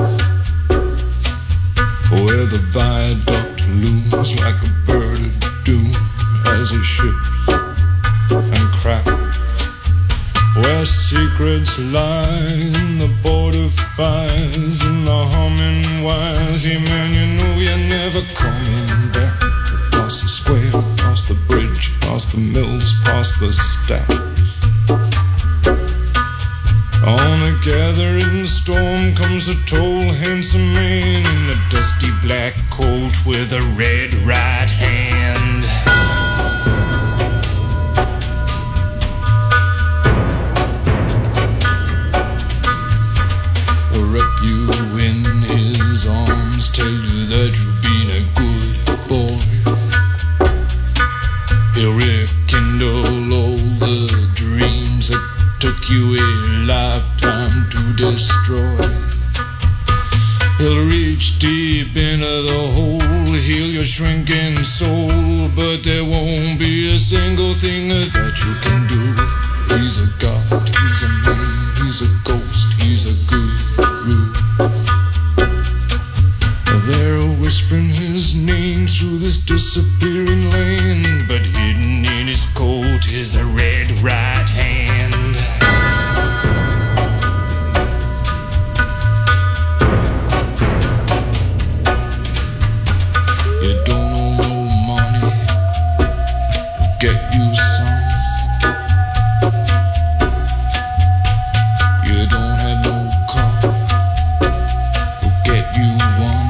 where the viaduct looms like a bird of doom as it ships and cracks, where secrets lie in the border fires and the humming wires. Yeah, man, you know you're never coming back. Across the square, across the bridge, past the mills, past the stacks. On a gathering storm comes a tall, handsome man in a dusty black coat with a red right hand. He'll wrap you in his arms, tell you that you've been a good boy. He'll rekindle all the dreams that took you a lifetime to destroy. He'll reach deep into the hole, heal your shrinking soul, but there won't be a single thing that you can do. He's a god, he's a man, he's a ghost, he's a guru. They're whispering his name through this disappearing land, but hidden in his coat is a red right hand. you some. You don't have no car, we'll get you one.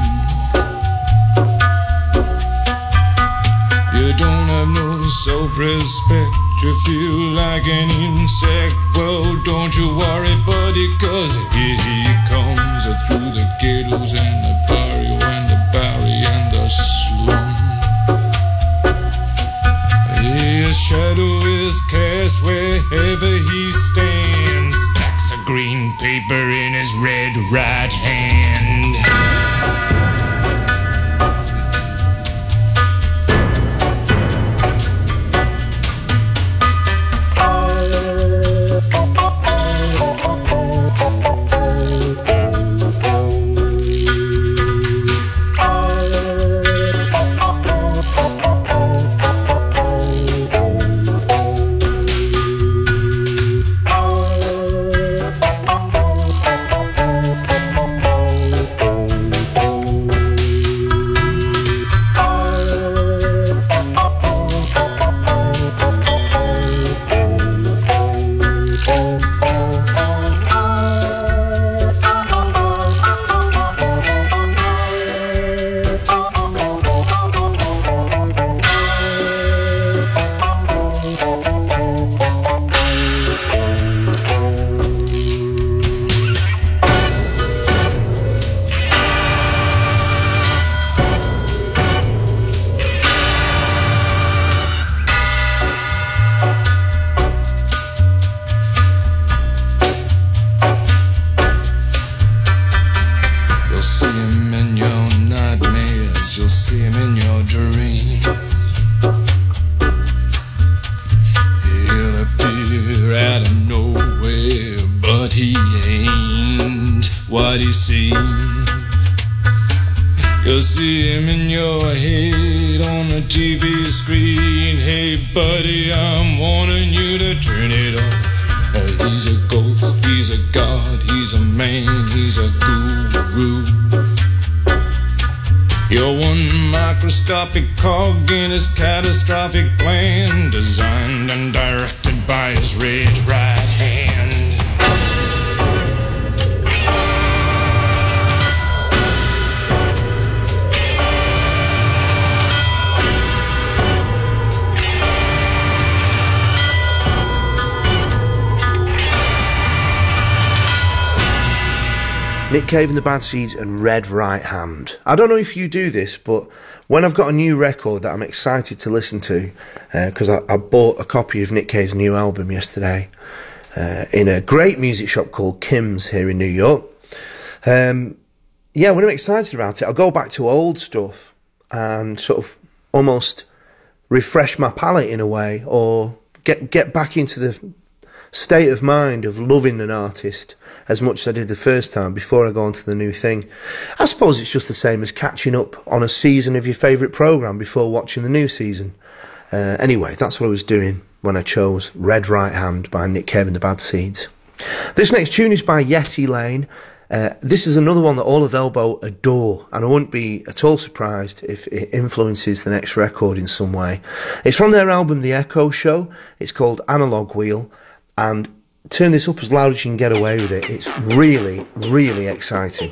You don't have no self-respect, you feel like an insect. Well, don't you worry, buddy, cause here he comes through the ghettos and the barrio and the barry and the slum. His shadow is cast wherever he stands, stacks of green paper in his red right hand. What he seems. You'll see him in your head on the TV screen. Hey buddy, I'm warning you to turn it off. He's a ghost, he's a god, he's a man, he's a guru. You're one microscopic cog in his catastrophic plan, designed and directed by his red right hand. Nick Cave and the Bad Seeds and Red Right Hand. I don't know if you do this, but when I've got a new record that I'm excited to listen to, because I bought a copy of Nick Cave's new album yesterday in a great music shop called Kim's here in New York. When I'm excited about it, I'll go back to old stuff and sort of almost refresh my palate in a way, or get back into the state of mind of loving an artist as much as I did the first time before I go on to the new thing. I suppose it's just the same as catching up on a season of your favourite programme before watching the new season. Anyway, that's what I was doing when I chose Red Right Hand by Nick Cave and the Bad Seeds. This next tune is by Yeti Lane. This is another one that all of Elbow adore, and I wouldn't be at all surprised if it influences the next record in some way. It's from their album The Echo Show. It's called Analog Wheel, and turn this up as loud as you can get away with it. It's really, really exciting.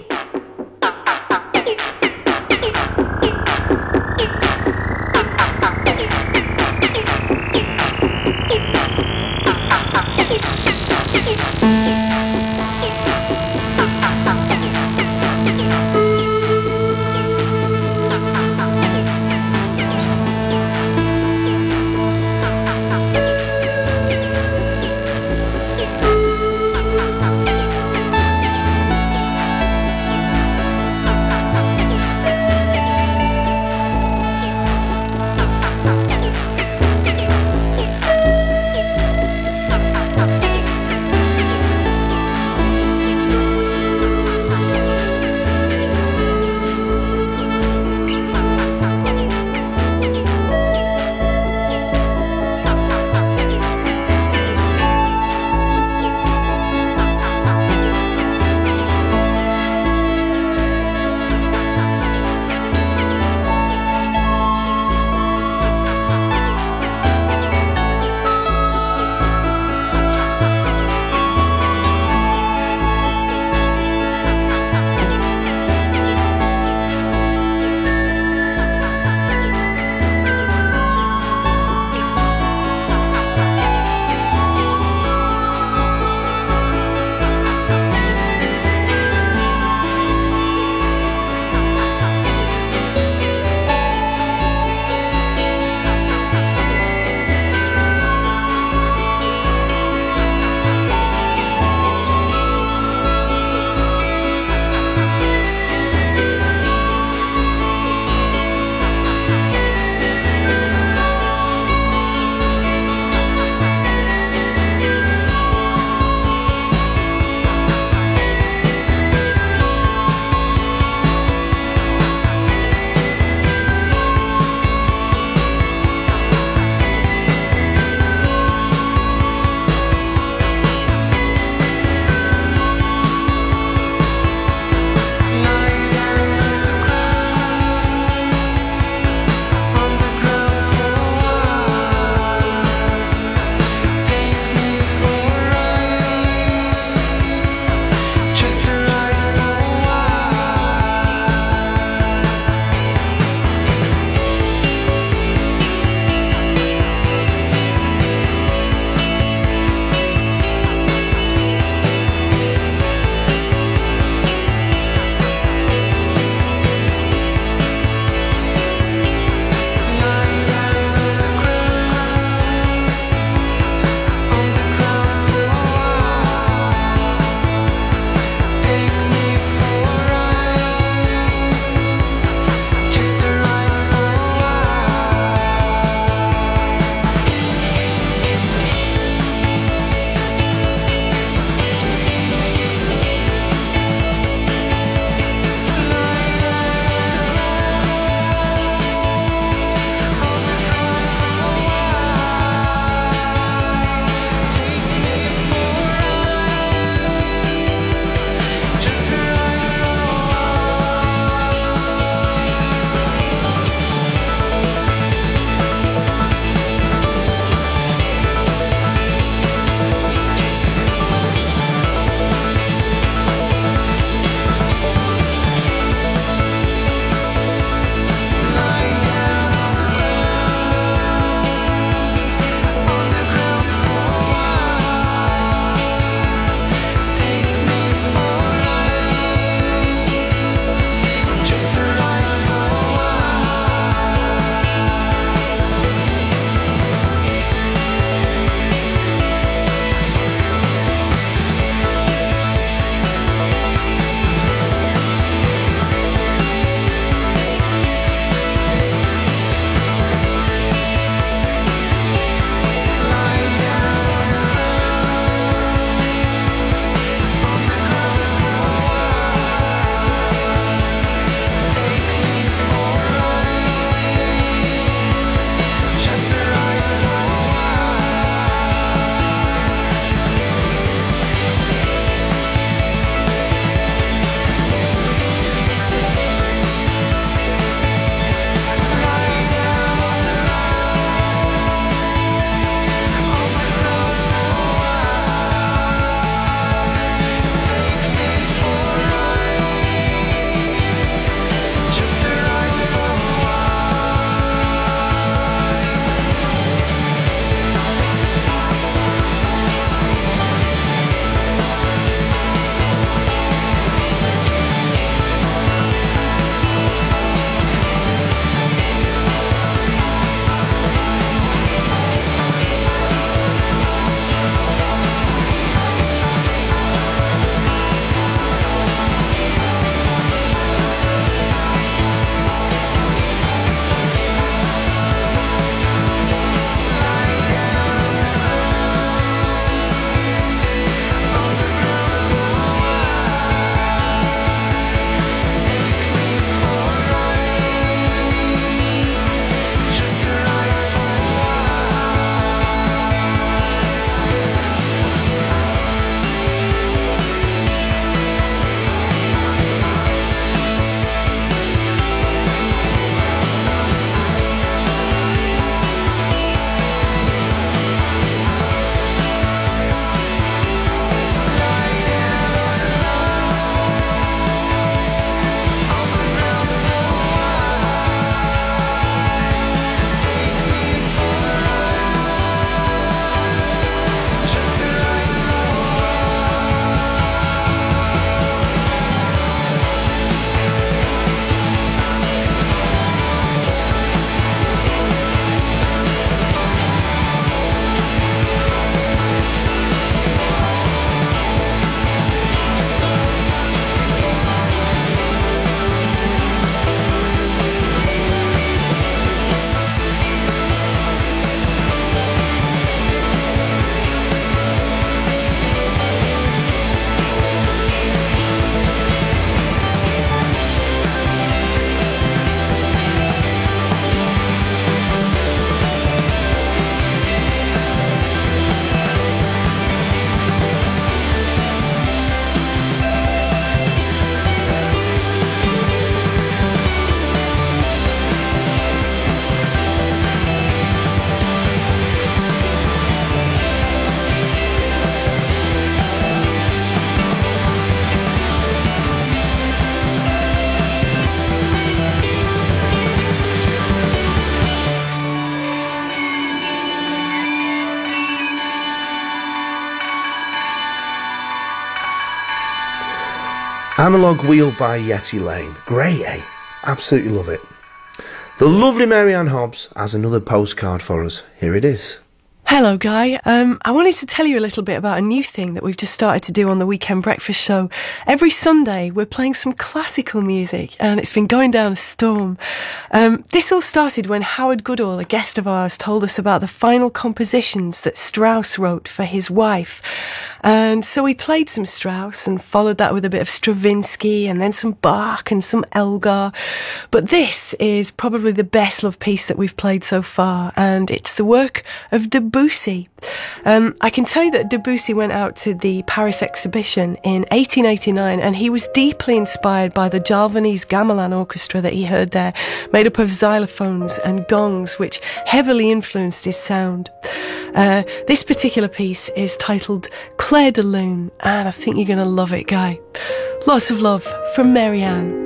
Analog Wheel by Yeti Lane. Great, eh? Absolutely love it. The lovely Marianne Hobbs has another postcard for us. Here it is. Hello, Guy. I wanted to tell you a little bit about a new thing that we've just started to do on the Weekend Breakfast Show. Every Sunday, we're playing some classical music, and it's been going down a storm. This all started when Howard Goodall, a guest of ours, told us about the final compositions that Strauss wrote for his wife. And so we played some Strauss and followed that with a bit of Stravinsky and then some Bach and some Elgar. But this is probably the best love piece that we've played so far, and it's the work of Debussy. I can tell you that Debussy went out to the Paris exhibition in 1889, and he was deeply inspired by the Jalvanese Gamelan Orchestra that he heard there, made up of xylophones and gongs, which heavily influenced his sound. This particular piece is titled Clair de Lune, and I think you're going to love it, Guy. Lots of love from Marianne.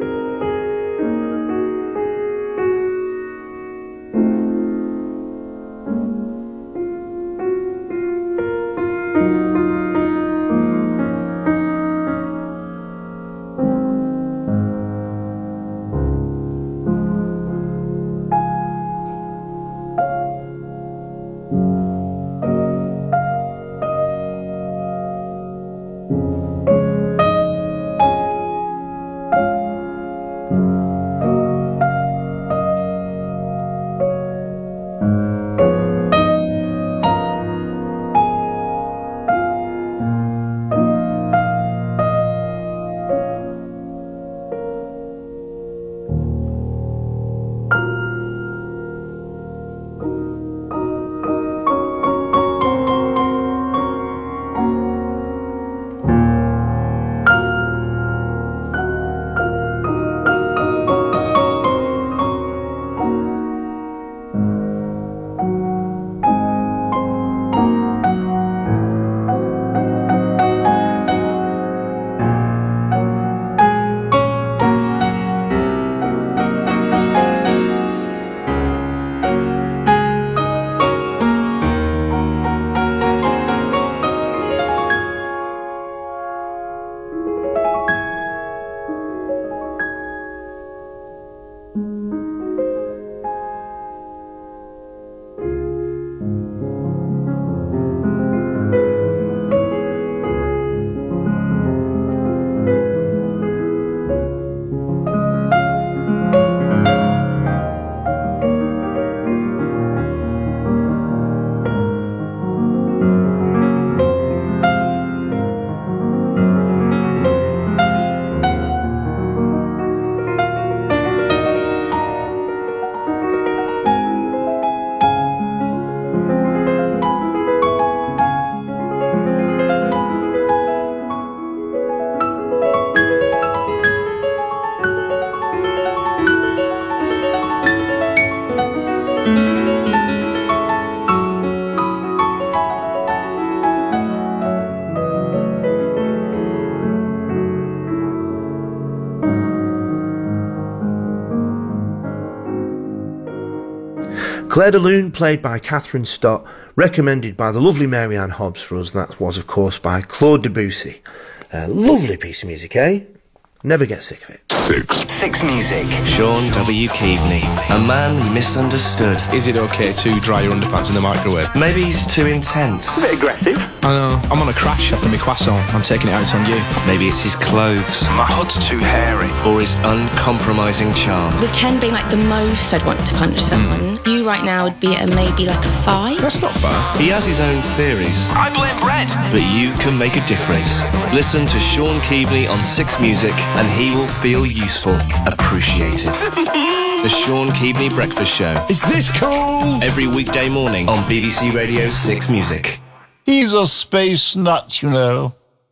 Clair de Lune, played by Catherine Stott, recommended by the lovely Marianne Hobbs for us. That was, of course, by Claude Debussy. Lovely piece of music, eh? Never get sick of it. Six Music. Sean W. Keaveney. A man misunderstood. Is it okay to dry your underpants in the microwave? Maybe he's too intense. A bit aggressive. I know. I'm on a crash after my croissant. I'm taking it out on you. Maybe it's his clothes. My hood's too hairy. Or his uncompromising charm. With 10 being like the most I'd want to punch someone, you right now would be at maybe like a 5. That's not bad. He has his own theories. I blame bread. But you can make a difference. Listen to Sean Keaveney on Six Music and he will feel useful, appreciated. The Sean Keaveney Breakfast Show. Is this cool? Every weekday morning on BBC Radio 6 Music. He's a space nut, you know.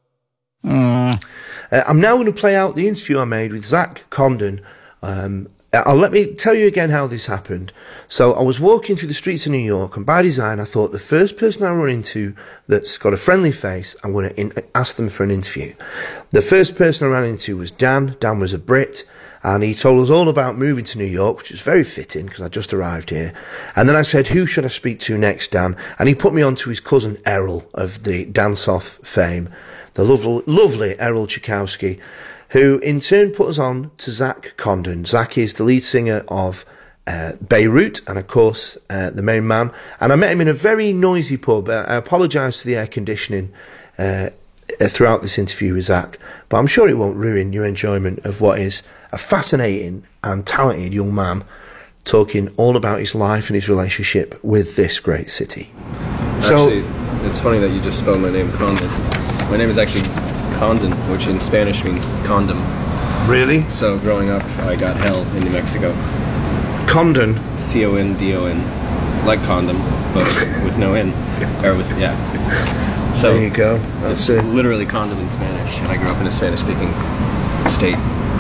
I'm now going to play out the interview I made with Zach Condon. Let me tell you again how this happened. So I was walking through the streets of New York, and by design I thought the first person I run into that's got a friendly face, I'm going to ask them for an interview. The first person I ran into was Dan. Dan was a Brit, and he told us all about moving to New York, which was very fitting because I just arrived here. And then I said, who should I speak to next, Dan? And he put me on to his cousin Errol of the dance-off fame, the lovely Errol Tchaikovsky. who in turn put us on to Zach Condon. Zach is the lead singer of Beirut and, of course, the main man. And I met him in a very noisy pub. I apologise for the air conditioning throughout this interview with Zach, but I'm sure it won't ruin your enjoyment of what is a fascinating and talented young man talking all about his life and his relationship with this great city. Actually, it's funny that you just spelled my name Condon. My name is actually Condon, which in Spanish means condom. Really? So growing up, I got hell in New Mexico. Condon? C-O-N-D-O-N. Like condom, but with no N. Or with, yeah. So there you go. That's it. Literally condom in Spanish, and I grew up in a Spanish-speaking state.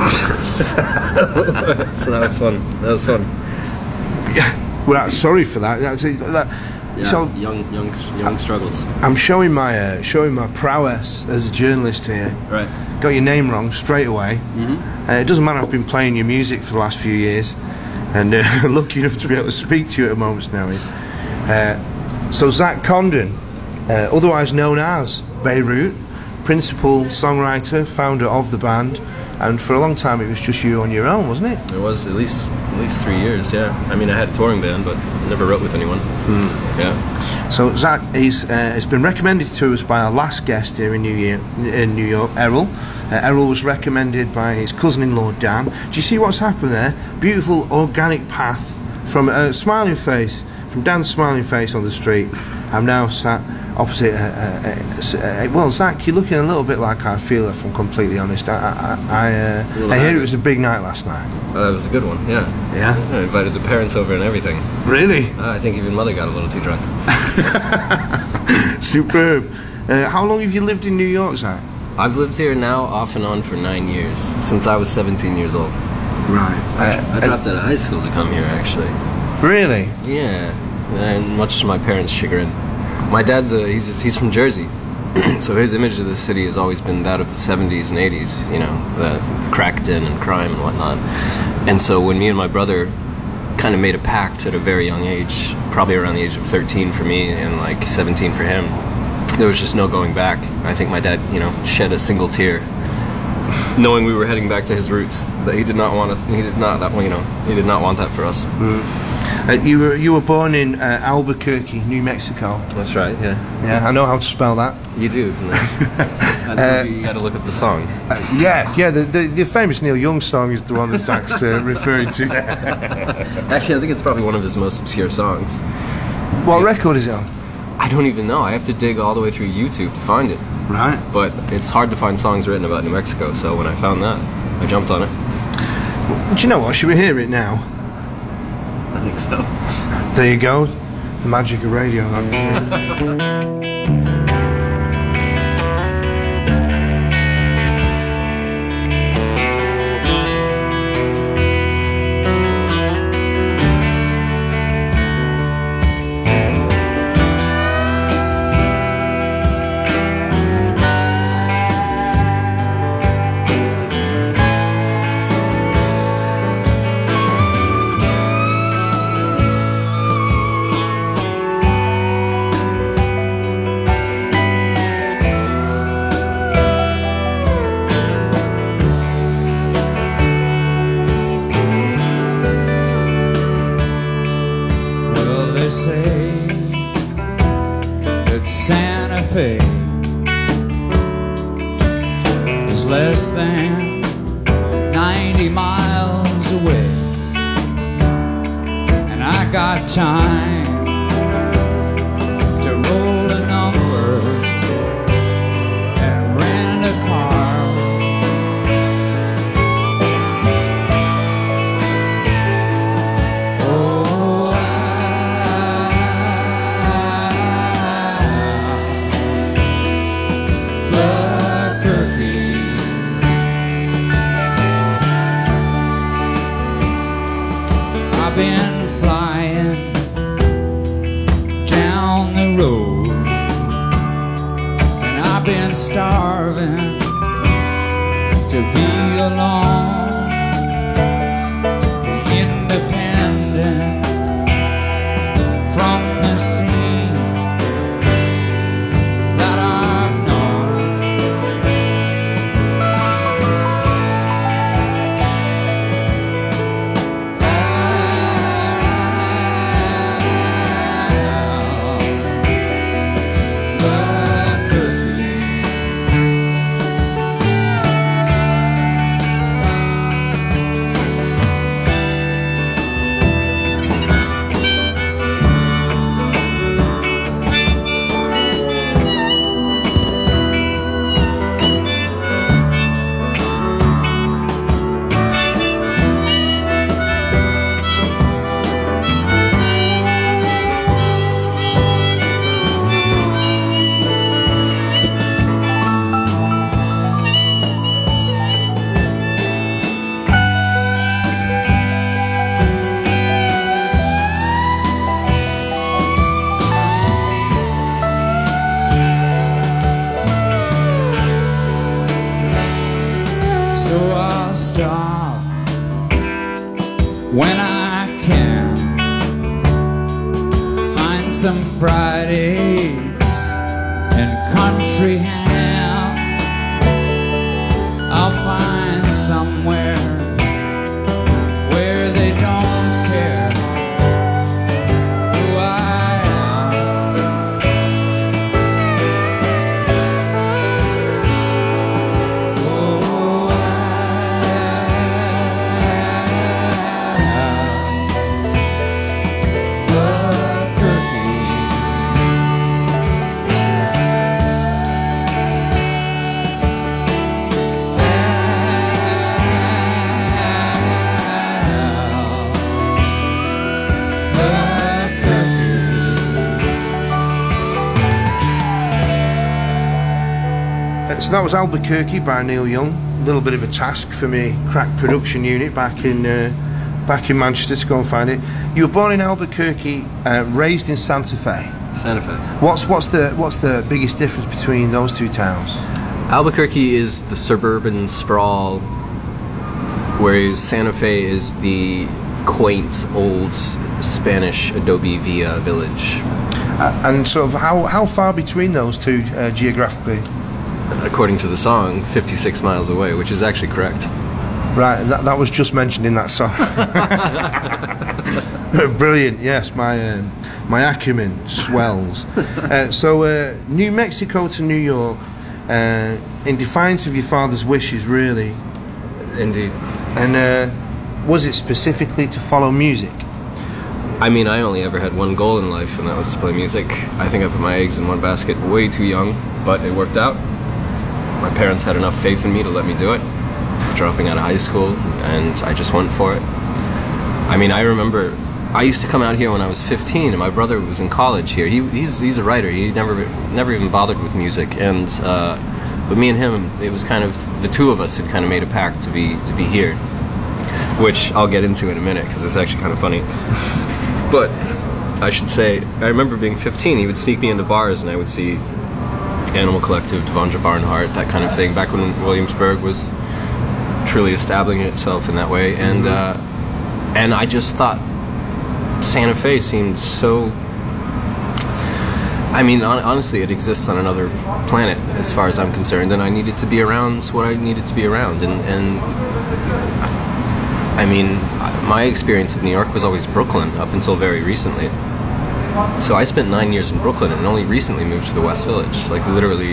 so that was fun. That was fun. Yeah. Well, sorry for that. Yeah, so young struggles. I'm showing my prowess as a journalist here. Right. Got your name wrong straight away. Mm-hmm. It doesn't matter. I've been playing your music for the last few years, and lucky enough to be able to speak to you at a moment's notice. So Zach Condon, otherwise known as Beirut, principal songwriter, founder of the band, and for a long time it was just you on your own, wasn't it? It was at least 3 years, yeah. I mean, I had a touring band, but never wrote with anyone. Yeah. So Zach has been recommended to us by our last guest here in New York, Errol. Errol was recommended by his cousin-in-law Dan. Do you see what's happened there? Beautiful organic path from Smiling Face, from Dan's Smiling Face on the street. I'm now sat opposite. Well, Zach, you're looking a little bit like I feel, if I'm completely honest. I hear it was a big night last night. It was a good one, yeah. Yeah? I invited the parents over and everything. Really? I think even Mother got a little too drunk. Superb. How long have you lived in New York, Zach? I've lived here now off and on for 9 years, since I was 17 years old. Right. I dropped out of high school to come here, actually. Really? Yeah, and much to my parents' chagrin. My dad's he's from Jersey, so his image of the city has always been that of the 70s and 80s, you know, the crack den and crime and whatnot. And so when me and my brother kind of made a pact at a very young age, probably around the age of 13 for me and like 17 for him, there was just no going back. I think my dad, you know, shed a single tear, knowing we were heading back to his roots. That he did not want us. He did not want that for us. You were born in Albuquerque, New Mexico. That's right. Yeah. Yeah, I know how to spell that. You do. You got to look up the song. Yeah. The famous Neil Young song is the one that Zach's referring to. Actually, I think it's probably one of his most obscure songs. What record is it on? I don't even know. I have to dig all the way through YouTube to find it. Right. But it's hard to find songs written about New Mexico, so when I found that, I jumped on it. Well, do you know what? Should we hear it now? I think so. There you go. The magic of radio. is less than 90 miles away, and I got time to roll a number and rent a car. Been flying down the road, and I've been starving to be alone and independent from the scene that I've known. when I can find some fried eggs and country ham, I'll find somewhere where they don't care who I am. Oh, So that was Albuquerque by Neil Young. A little bit of a task for me, crack production unit back in Manchester to go and find it. You were born in Albuquerque, raised in Santa Fe. Santa Fe. What's the biggest difference between those two towns? Albuquerque is the suburban sprawl, whereas Santa Fe is the quaint old Spanish Adobe Villa village. And sort of how far between those two geographically? According to the song, 56 miles away, which is actually correct. Right, that was just mentioned in that song. Brilliant, yes, my acumen swells. So New Mexico to New York, in defiance of your father's wishes, really. Indeed. And was it specifically to follow music? I mean, I only ever had one goal in life, and that was to play music. I think I put my eggs in one basket way too young, but it worked out. My parents had enough faith in me to let me do it, dropping out of high school, and I just went for it. I mean, I remember I used to come out here when I was 15, and my brother was in college here. He's a writer. He never even bothered with music, and but me and him, it was kind of the two of us had kind of made a pact to be here, which I'll get into in a minute because it's actually kind of funny. But I should say, I remember being 15. He would sneak me into bars, and I would see Animal Collective, Devondra Barnhart, that kind of thing, back when Williamsburg was truly establishing itself in that way. And I just thought Santa Fe seemed so... I mean, honestly, it exists on another planet as far as I'm concerned, and I needed to be around what I needed to be around. And I mean, my experience of New York was always Brooklyn up until very recently. So I spent 9 years in Brooklyn and only recently moved to the West Village, like literally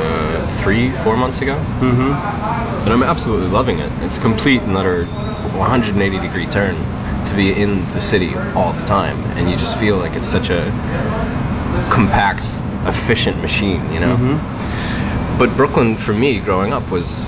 3-4 months ago. Mm-hmm. And I'm absolutely loving it. It's a complete and utter 180-degree turn to be in the city all the time, and you just feel like it's such a compact, efficient machine, you know. Mm-hmm. But Brooklyn, for me, growing up, was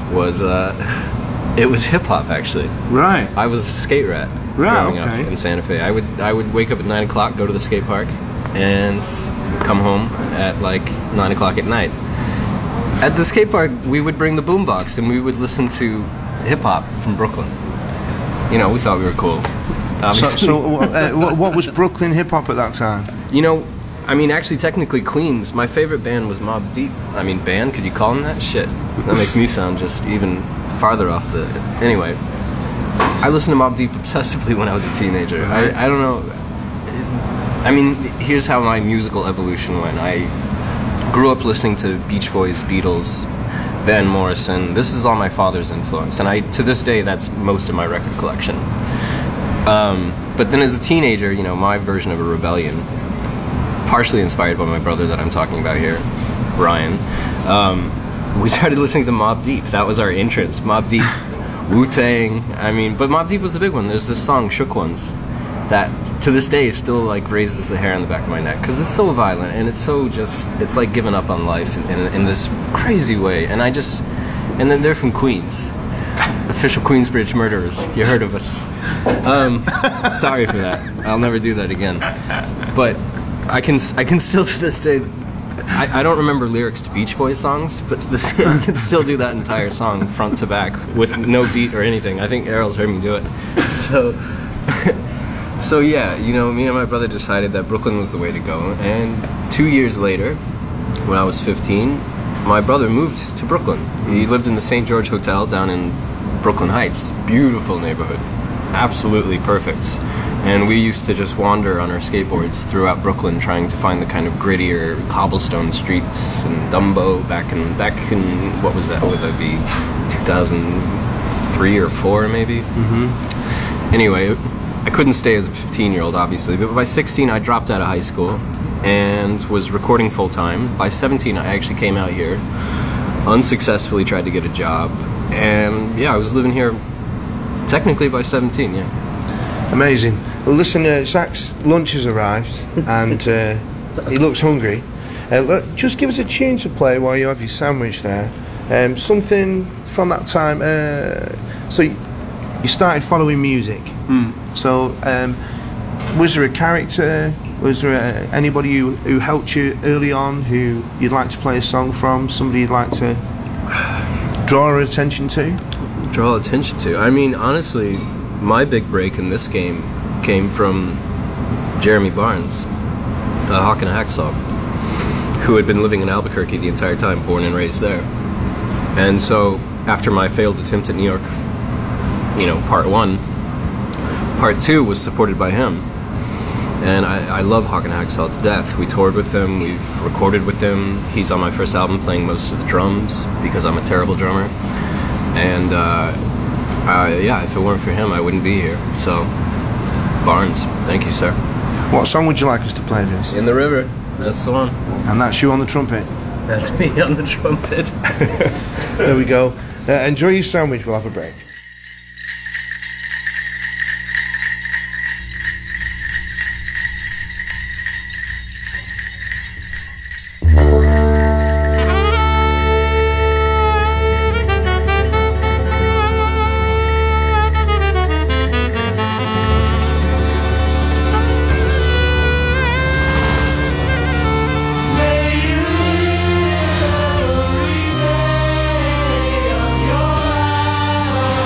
it was hip hop actually. Right. I was a skate rat. Growing up in Santa Fe. I would wake up at 9 o'clock, go to the skate park, and come home at like 9 o'clock at night. At the skate park, we would bring the boombox and we would listen to hip hop from Brooklyn. You know, we thought we were cool. So what was Brooklyn hip hop at that time? You know, I mean, actually, technically, Queens. My favorite band was Mobb Deep. I mean, band? Could you call them that? Shit, that makes me sound just even farther off the. Anyway. I listened to Mobb Deep obsessively when I was a teenager. I don't know. I mean, here's how my musical evolution went. I grew up listening to Beach Boys, Beatles, Van Morrison. This is all my father's influence, and to this day, that's most of my record collection. But then as a teenager, you know, my version of a rebellion, partially inspired by my brother that I'm talking about here, Ryan, we started listening to Mobb Deep. That was our entrance. Mobb Deep. Wu-Tang, I mean, but Mobb Deep was the big one. There's this song, Shook Ones, that to this day still like raises the hair on the back of my neck because it's so violent and it's so just, it's like giving up on life in this crazy way. And then they're from Queens, official Queensbridge murderers. You heard of us. Sorry for that. I'll never do that again. But I can still to this day. I don't remember lyrics to Beach Boys songs, but to this day I can still do that entire song front to back with no beat or anything. I think Errol's heard me do it. So yeah, you know, me and my brother decided that Brooklyn was the way to go. And 2 years later, when I was 15, my brother moved to Brooklyn. He lived in the St. George Hotel down in Brooklyn Heights. Beautiful neighborhood. absolutely perfect. And we used to just wander on our skateboards throughout Brooklyn trying to find the kind of grittier cobblestone streets and Dumbo back in what was that? Would that be 2003 or 4 maybe? Mm-hmm. Anyway, I couldn't stay as a 15-year-old, obviously, but by 16 I dropped out of high school and was recording full-time. By 17 I actually came out here, unsuccessfully tried to get a job, and yeah, I was living here technically by 17, yeah. Amazing. Well, listen, Zach's lunch has arrived and he looks hungry. Just give us a tune to play while you have your sandwich there. Something from that time. So you started following music. So was there a character? Was there anybody who helped you early on who you'd like to play a song from? Somebody you'd like to draw attention to? Draw attention to? I mean, honestly, my big break in this game came from Jeremy Barnes, a Hawk and a Hacksaw, who had been living in Albuquerque the entire time, born and raised there. And so, after my failed attempt at New York, part 1, part 2 was supported by him. And I love Hawk and Hacksaw to death. We toured with them, we've recorded with them. He's on my first album playing most of the drums because I'm a terrible drummer. And yeah, if it weren't for him, I wouldn't be here. So, Barnes, thank you, sir. What song would you like us to play this? In the River, that's the one. And that's you on the trumpet? That's me on the trumpet. There we go. Enjoy your sandwich, we'll have a break. Every day of your life.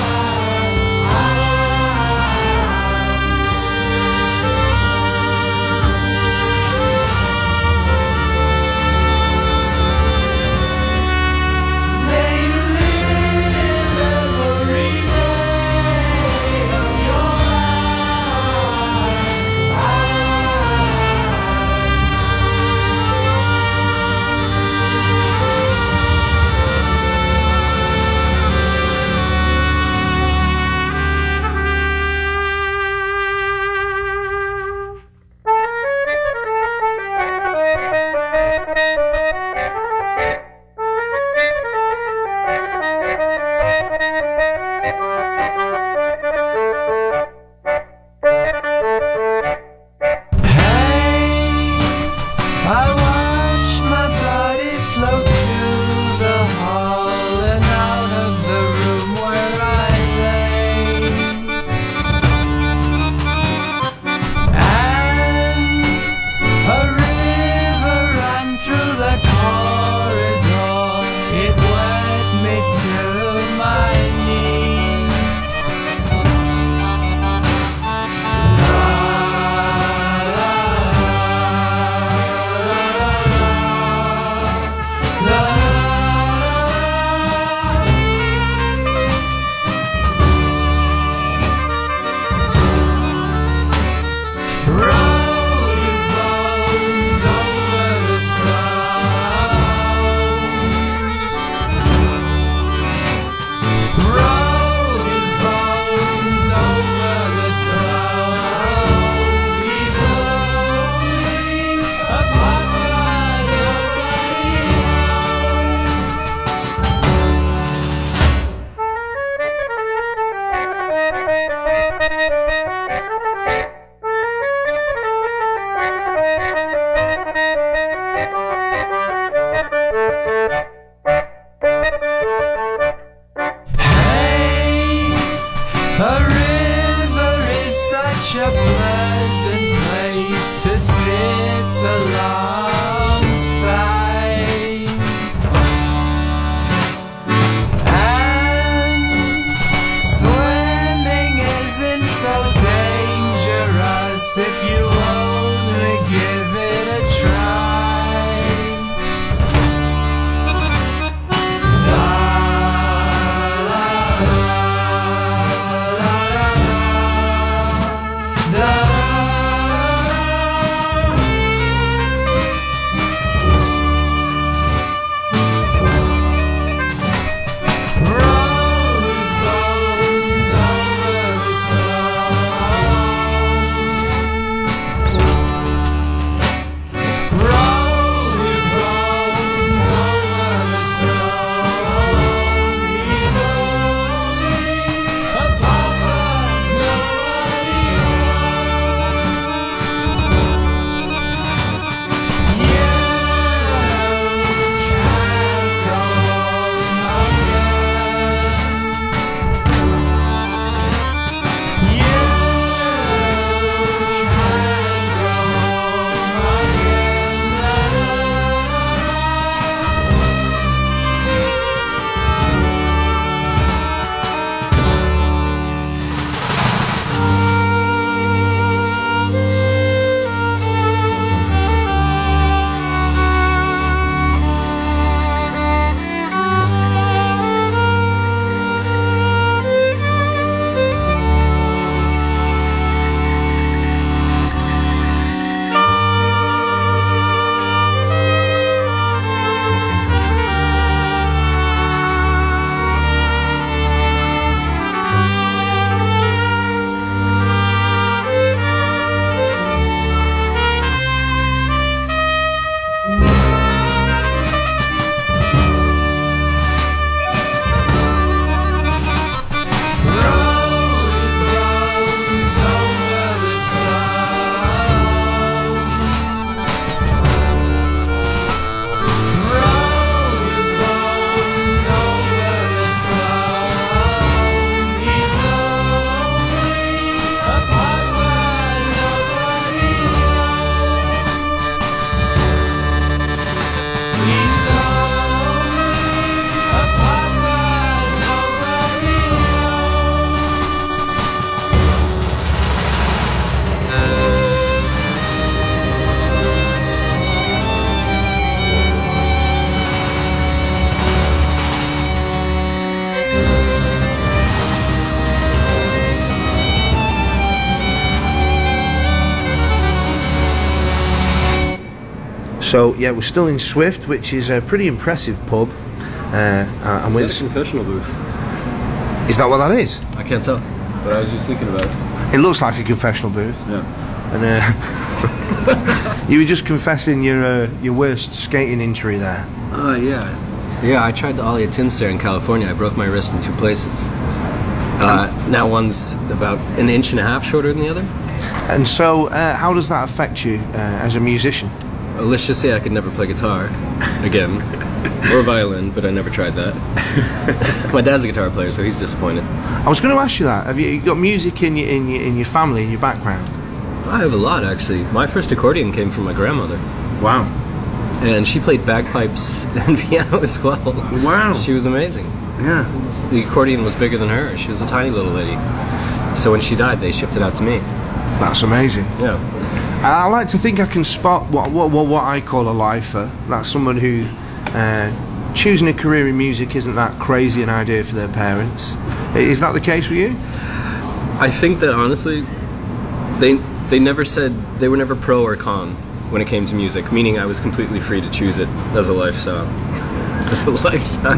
So yeah, we're still in Swift, which is a pretty impressive pub. And with Is that a confessional booth? Is that what that is? I can't tell, but I was just thinking about it. It looks like a confessional booth. Yeah. And you were just confessing your worst skating injury there. Yeah. Yeah, I tried to ollie a tin stair in California. I broke my wrist in 2 places. Now one's about 1.5 inches shorter than the other. And so, how does that affect you as a musician? Let's just say I could never play guitar again, or violin, but I never tried that. My dad's a guitar player, so he's disappointed. I was going to ask you that. Have you got music in your family, in your background? I have a lot, actually. My first accordion came from my grandmother. Wow. And she played bagpipes and piano as well. Wow. She was amazing. Yeah. The accordion was bigger than her. She was a tiny little lady. So when she died, they shipped it out to me. That's amazing. Yeah. I like to think I can spot what I call a lifer. That's someone who choosing a career in music isn't that crazy an idea for their parents. Is that the case for you? I think that honestly, they never said, they were never pro or con when it came to music, meaning I was completely free to choose it as a lifestyle. As a lifestyle.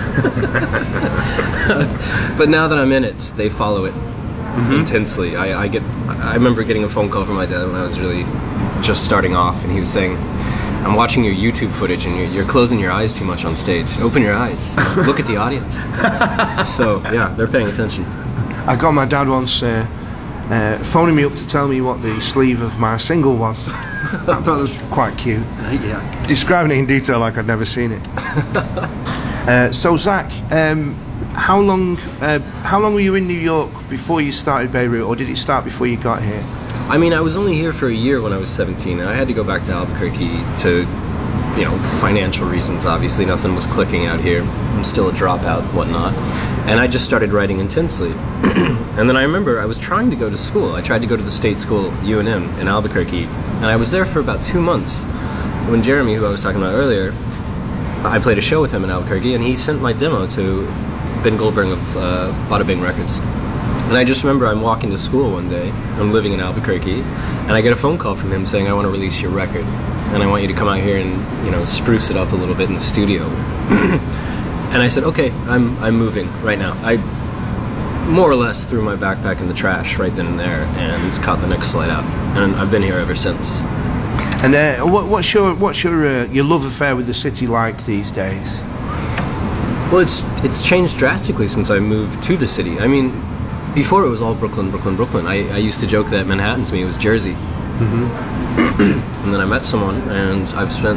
But now that I'm in it, they follow it intensely. I remember getting a phone call from my dad when I was really just starting off, and he was saying, I'm watching your YouTube footage and you're closing your eyes too much on stage. Open your eyes. Look at the audience. So, yeah, they're paying attention. I got my dad once phoning me up to tell me what the sleeve of my single was. I thought it was quite cute. Yeah. Describing it in detail like I'd never seen it. So, Zach, how long were you in New York before you started Beirut, or did it start before you got here? I mean, I was only here for a year when I was 17, and I had to go back to Albuquerque to, financial reasons, obviously. Nothing was clicking out here. I'm still a dropout, whatnot. And I just started writing intensely. And then I remember I was trying to go to school. I tried to go to the state school, UNM, in Albuquerque, and I was there for about 2 months. When Jeremy, who I was talking about earlier, I played a show with him in Albuquerque, and he sent my demo to Ben Goldberg of Bada Bing Records. And I just remember I'm walking to school one day, I'm living in Albuquerque, and I get a phone call from him saying, I want to release your record, and I want you to come out here and, spruce it up a little bit in the studio. And I said, okay, I'm moving right now. I more or less threw my backpack in the trash right then and there, and caught the next flight out. And I've been here ever since. And what's your love affair with the city like these days? Well, it's changed drastically since I moved to the city. I mean, before it was all Brooklyn, Brooklyn, Brooklyn. I used to joke that Manhattan to me was Jersey. And then I met someone, and I've spent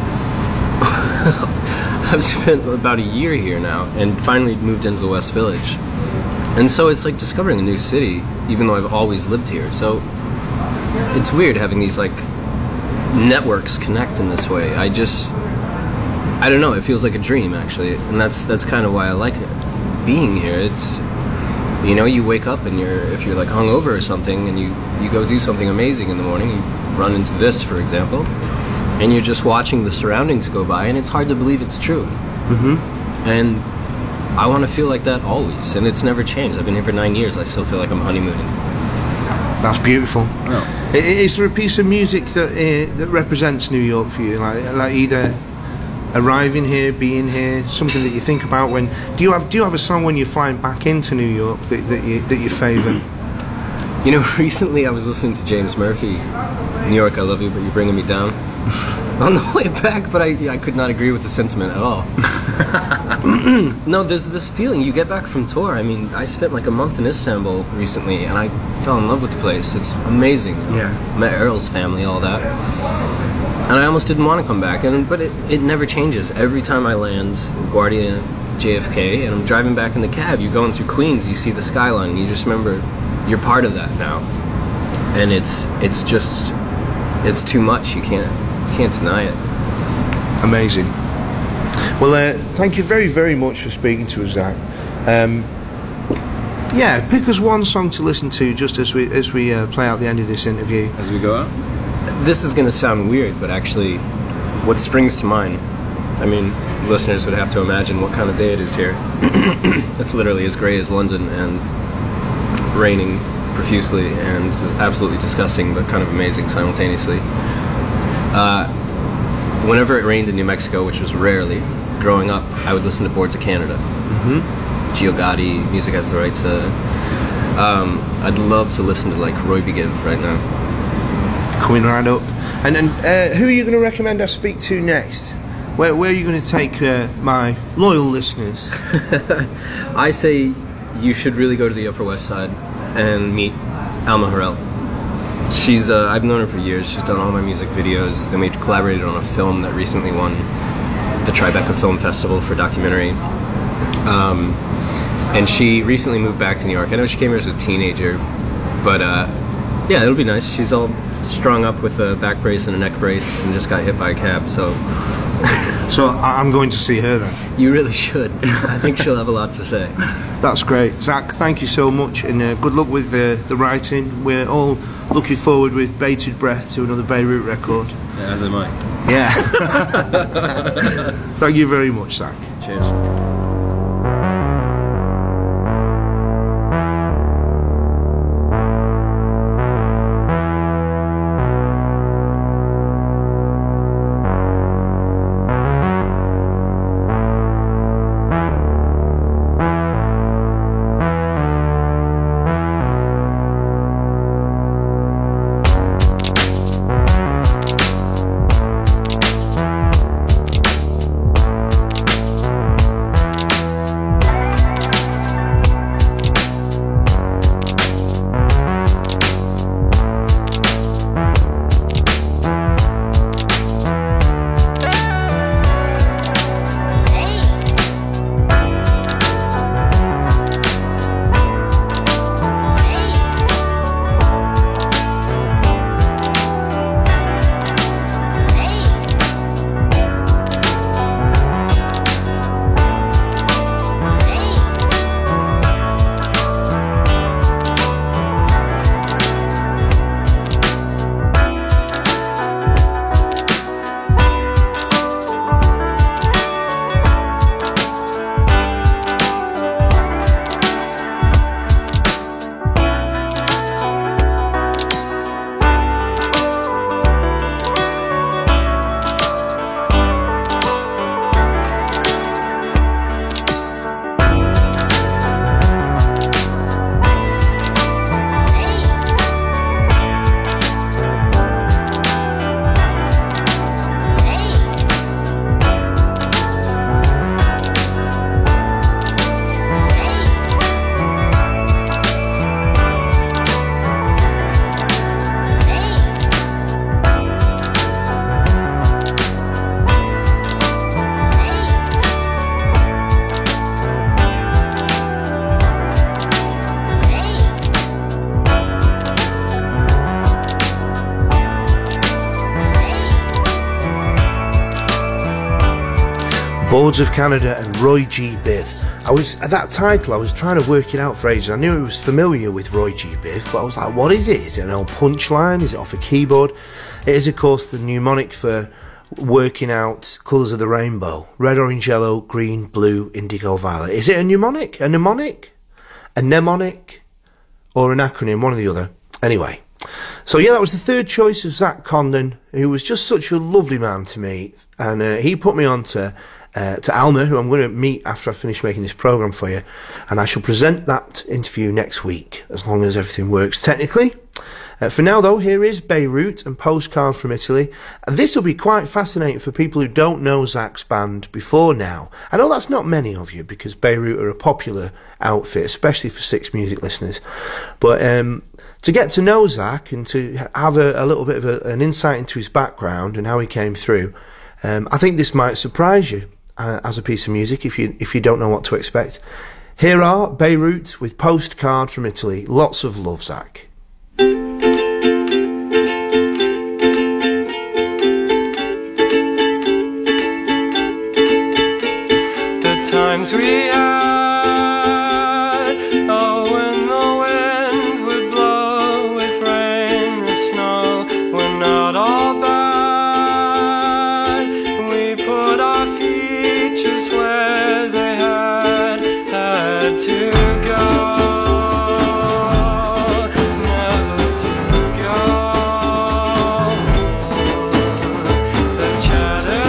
about a year here now, and finally moved into the West Village. And so it's like discovering a new city, even though I've always lived here. So it's weird having these networks connect in this way. I don't know, it feels like a dream, actually, and that's kind of why I like it. Being here, it's, you wake up and if you're hungover or something, and you go do something amazing in the morning, you run into this, for example, and you're just watching the surroundings go by, and it's hard to believe it's true. And I want to feel like that always, and it's never changed. I've been here for 9 years, I still feel like I'm honeymooning. That's beautiful. Oh. Is there a piece of music that represents New York for you, like either arriving here, being here, something that you think about when? Do you have a song when you're flying back into New York that you favour? Recently I was listening to James Murphy, New York, I love you, but you're bringing me down, on the way back, but I could not agree with the sentiment at all. No, there's this feeling, you get back from tour. I mean, I spent a month in Istanbul recently, and I fell in love with the place. It's amazing. Yeah. Met Errol's family, all that. And I almost didn't want to come back, but it never changes. Every time I land LaGuardia, JFK, and I'm driving back in the cab, you're going through Queens, you see the skyline, and you just remember you're part of that now. And it's too much. You can't deny it. Amazing. Well, thank you very, very much for speaking to us, Zach. Pick us one song to listen to just as we play out the end of this interview. As we go out? This is going to sound weird, but actually, what springs to mind, I mean, listeners would have to imagine what kind of day it is here. It's literally as gray as London and raining profusely and just absolutely disgusting, but kind of amazing simultaneously. whenever it rained in New Mexico, which was rarely, growing up, I would listen to Boards of Canada. Gio Gotti, Music Has the Right to... I'd love to listen to like Roy B. Give right now. Coming right up. And who are you going to recommend I speak to next? Where are you going to take my loyal listeners? I say you should really go to the Upper West Side and meet Alma Harrell. She's I've known her for years. She's done all my music videos. Then we collaborated on a film that recently won the Tribeca Film Festival for documentary. And she recently moved back to New York. I know she came here as a teenager, but yeah, it'll be nice. She's all strung up with a back brace and a neck brace and just got hit by a cab, so... So I'm going to see her then? You really should. I think she'll have a lot to say. That's great. Zach, thank you so much, and good luck with the writing. We're all looking forward with bated breath to another Beirut record. Yeah, as am I. Yeah. Thank you very much, Zach. Cheers. Boards of Canada and Roy G. Biv. I was trying to work it out for ages. I knew it was familiar with Roy G. Biv, but I was like, what is it? Is it an old punchline? Is it off a keyboard? It is, of course, the mnemonic for working out colours of the rainbow. Red, orange, yellow, green, blue, indigo, violet. Is it a mnemonic? A mnemonic? A mnemonic? Or an acronym? One or the other. Anyway. So yeah, that was the third choice of Zach Condon, who was just such a lovely man to meet. And he put me on to Alma, who I'm going to meet after I finish making this programme for you, and I shall present that interview next week, as long as everything works technically. For now though, here is Beirut and Postcard from Italy. This will be quite fascinating for people who don't know Zach's band before now. I know that's not many of you, because Beirut are a popular outfit, especially for Six Music listeners, but to get to know Zach and to have a little bit of an insight into his background and how he came through, I think this might surprise you as a piece of music if you don't know what to expect. Here are Beirut with Postcard from Italy. Lots of love, Zach. The times we had, oh, when the wind would blow with rain and snow, were not all bad. We put our feet just where they had to go, never to go. The chatter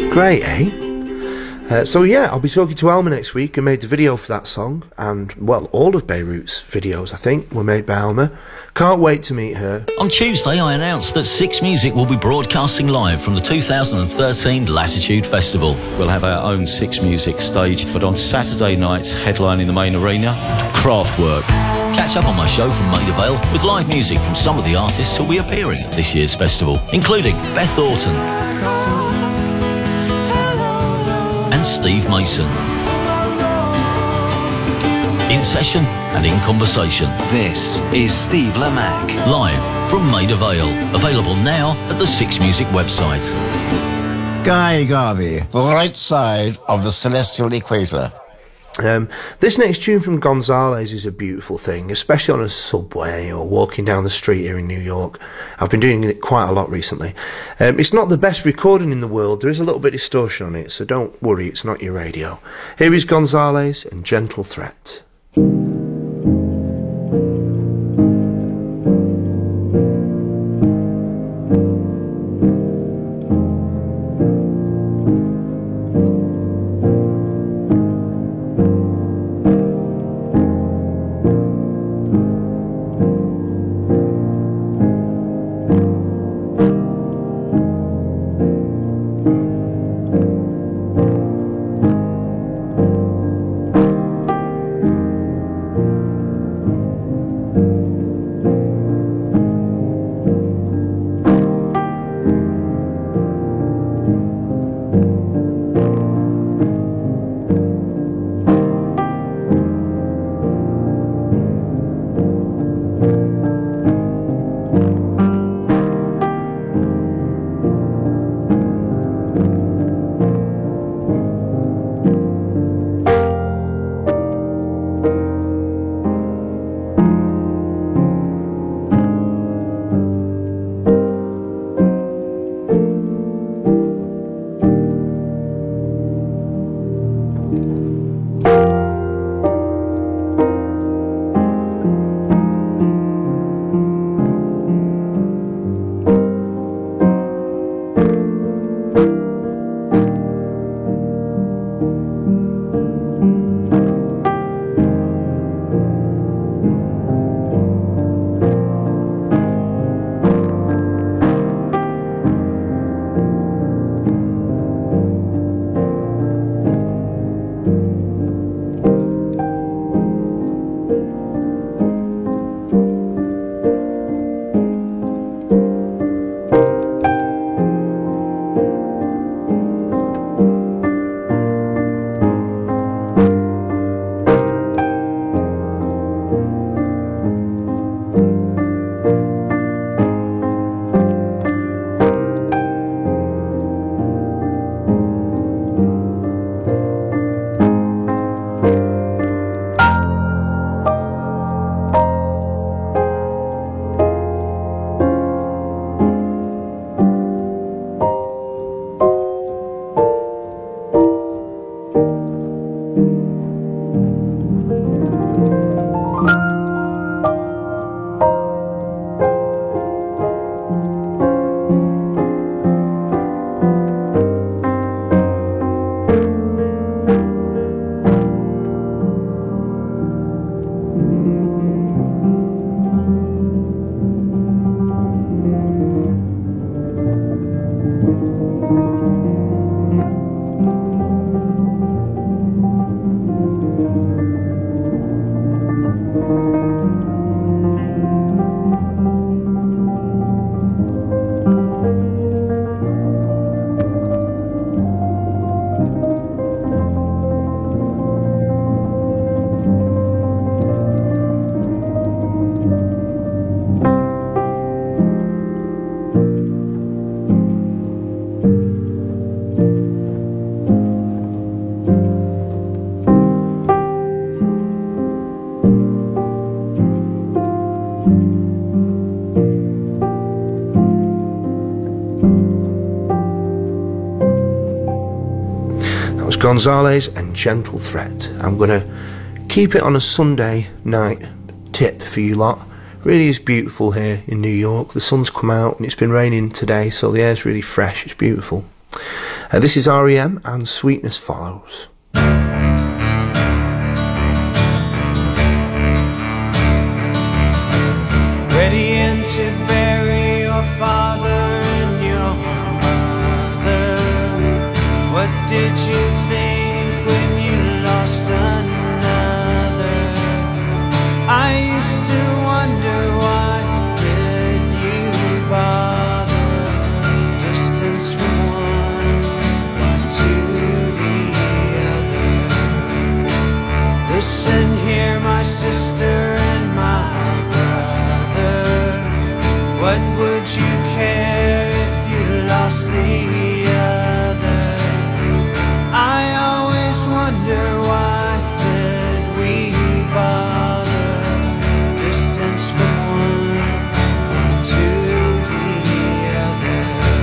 Great, eh? So yeah, I'll be talking to Alma next week, who made the video for that song, and, well, all of Beirut's videos, I think, were made by Alma. Can't wait to meet her. On Tuesday, I announced that Six Music will be broadcasting live from the 2013 Latitude Festival. We'll have our own Six Music stage, but on Saturday nights, headlining the main arena, Kraftwerk. Catch up on my show from Maida Vale with live music from some of the artists who'll be appearing at this year's festival, including Beth Orton and Steve Mason. In session and in conversation. This is Steve Lamacq. Live from Maida Vale. Available now at the Six Music website. Guy Garvey, right side of the celestial equator. This next tune from Gonzalez is a beautiful thing, especially on a subway or walking down the street here in New York. I've been doing it quite a lot recently. It's not the best recording in the world. There is a little bit of distortion on it, so don't worry, it's not your radio. Here is Gonzalez and Gentle Threat. Gonzalez and Gentle Threat. I'm going to keep it on a Sunday night tip for you lot. Really is beautiful here in New York. The sun's come out and it's been raining today, so the air's really fresh. It's beautiful. This is R.E.M. and Sweetness Follows. Ready in to bury your father and your mother. What did you think when you lost another? I used to wonder, why did you bother? Distance from one to the other. Listen here, my sister and my brother. What would you care if you lost the other? I always wonder, why did we bother? Distance from one to the other.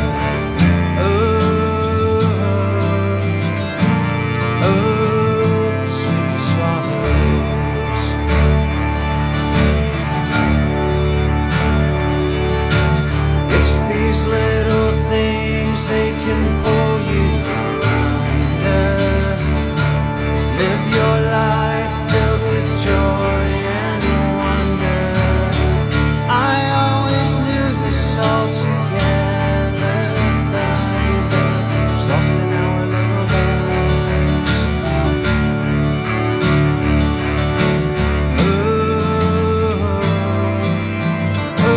Oh, sweet swallows. It's these little things, they can pull you under. Live your life filled with joy and wonder. I always knew this all together. Thunder was lost in our little lives. Oh,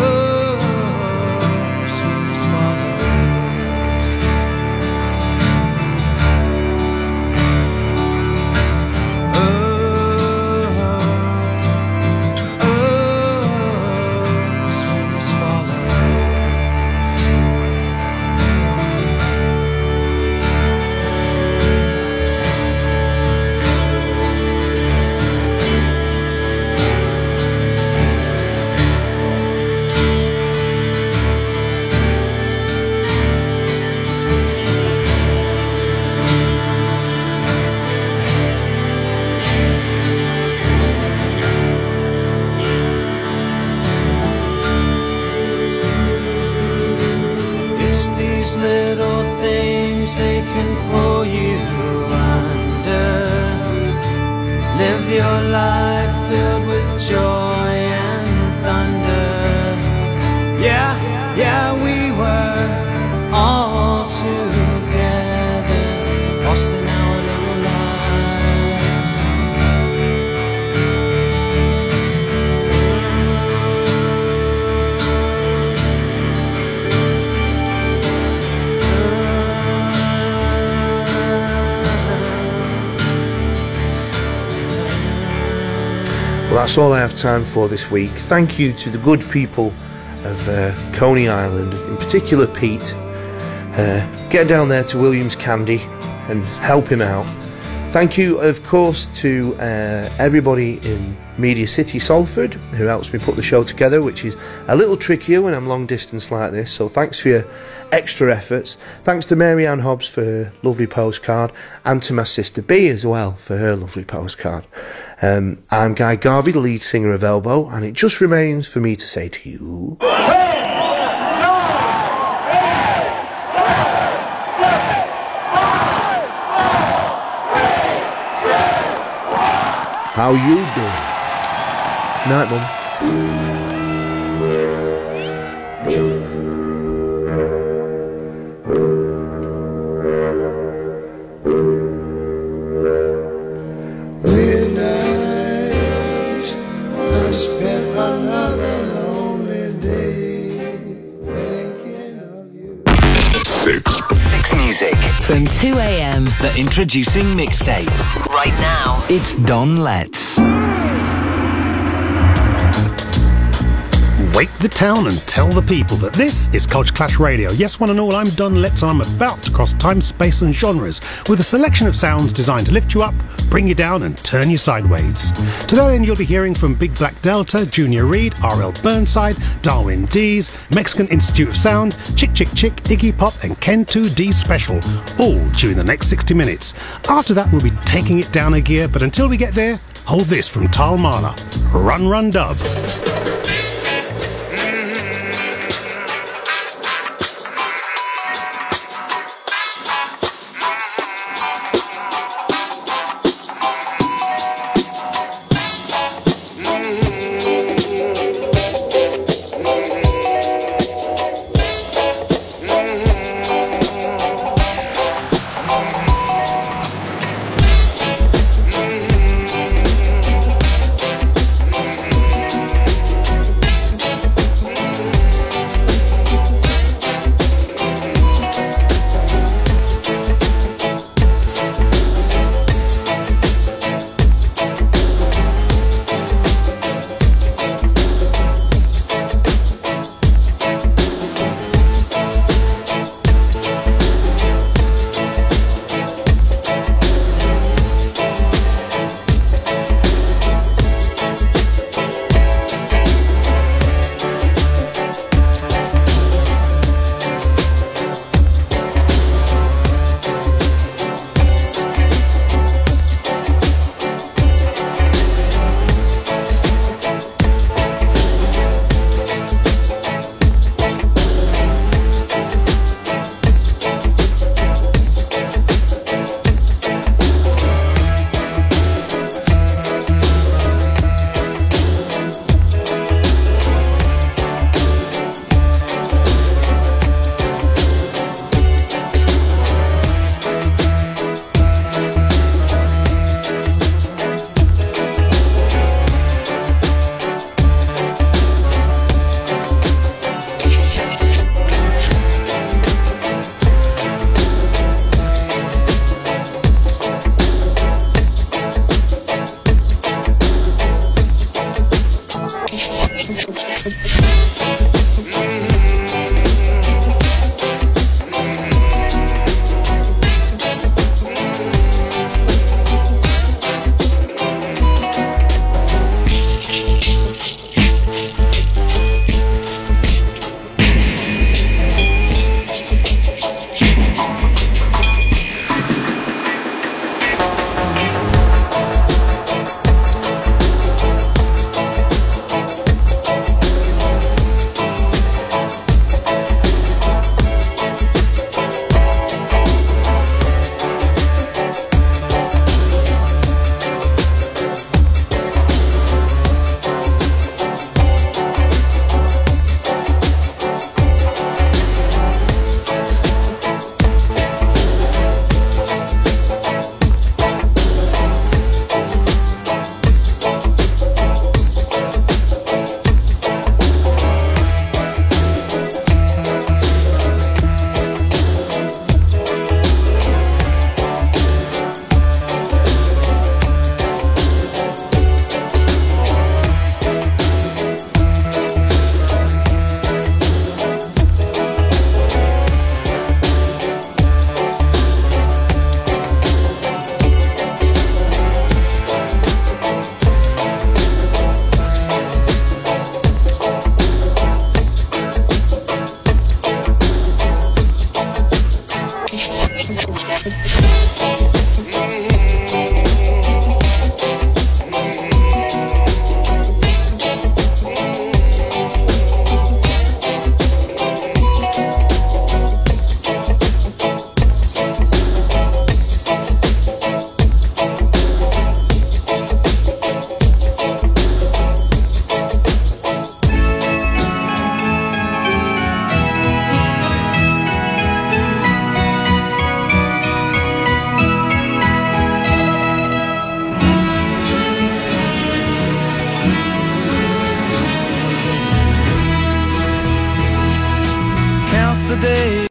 sweet swallows. Sweet It's these little things, they can pull you under. Live your life filled with joy and thunder. Yeah, yeah, we were all together, lost in our little lives. Well, that's all I have time for this week. Thank you to the good people of Coney Island, in particular Pete. Get down there to Williams Candy and help him out. Thank you, of course, to everybody in Media City, Salford, who helps me put the show together, which is a little trickier when I'm long distance like this, so thanks for your extra efforts. Thanks to Mary Ann Hobbs for her lovely postcard, and to my sister B as well for her lovely postcard. I'm Guy Garvey, the lead singer of Elbow, and it just remains for me to say to you... How you doing? Night, Mum. Midnight, I spent another lonely day thinking of you. Six Music. From 2 a.m. The Introducing Mixtape. right now. It's Don Letts. Wake the town and tell the people that this is Culture Clash Radio. Yes, one and all, I'm Don Letts and I'm about to cross time, space and genres with a selection of sounds designed to lift you up, bring you down and turn you sideways. To that end, you'll be hearing from Big Black Delta, Junior Reid, R.L. Burnside, Darwin Dees, Mexican Institute of Sound, Chick Chick Chick, Iggy Pop and Ken 2D Special, all during the next 60 minutes. After that, we'll be taking it down a gear, but until we get there, hold this from Tal Mahler, Run Run Dub.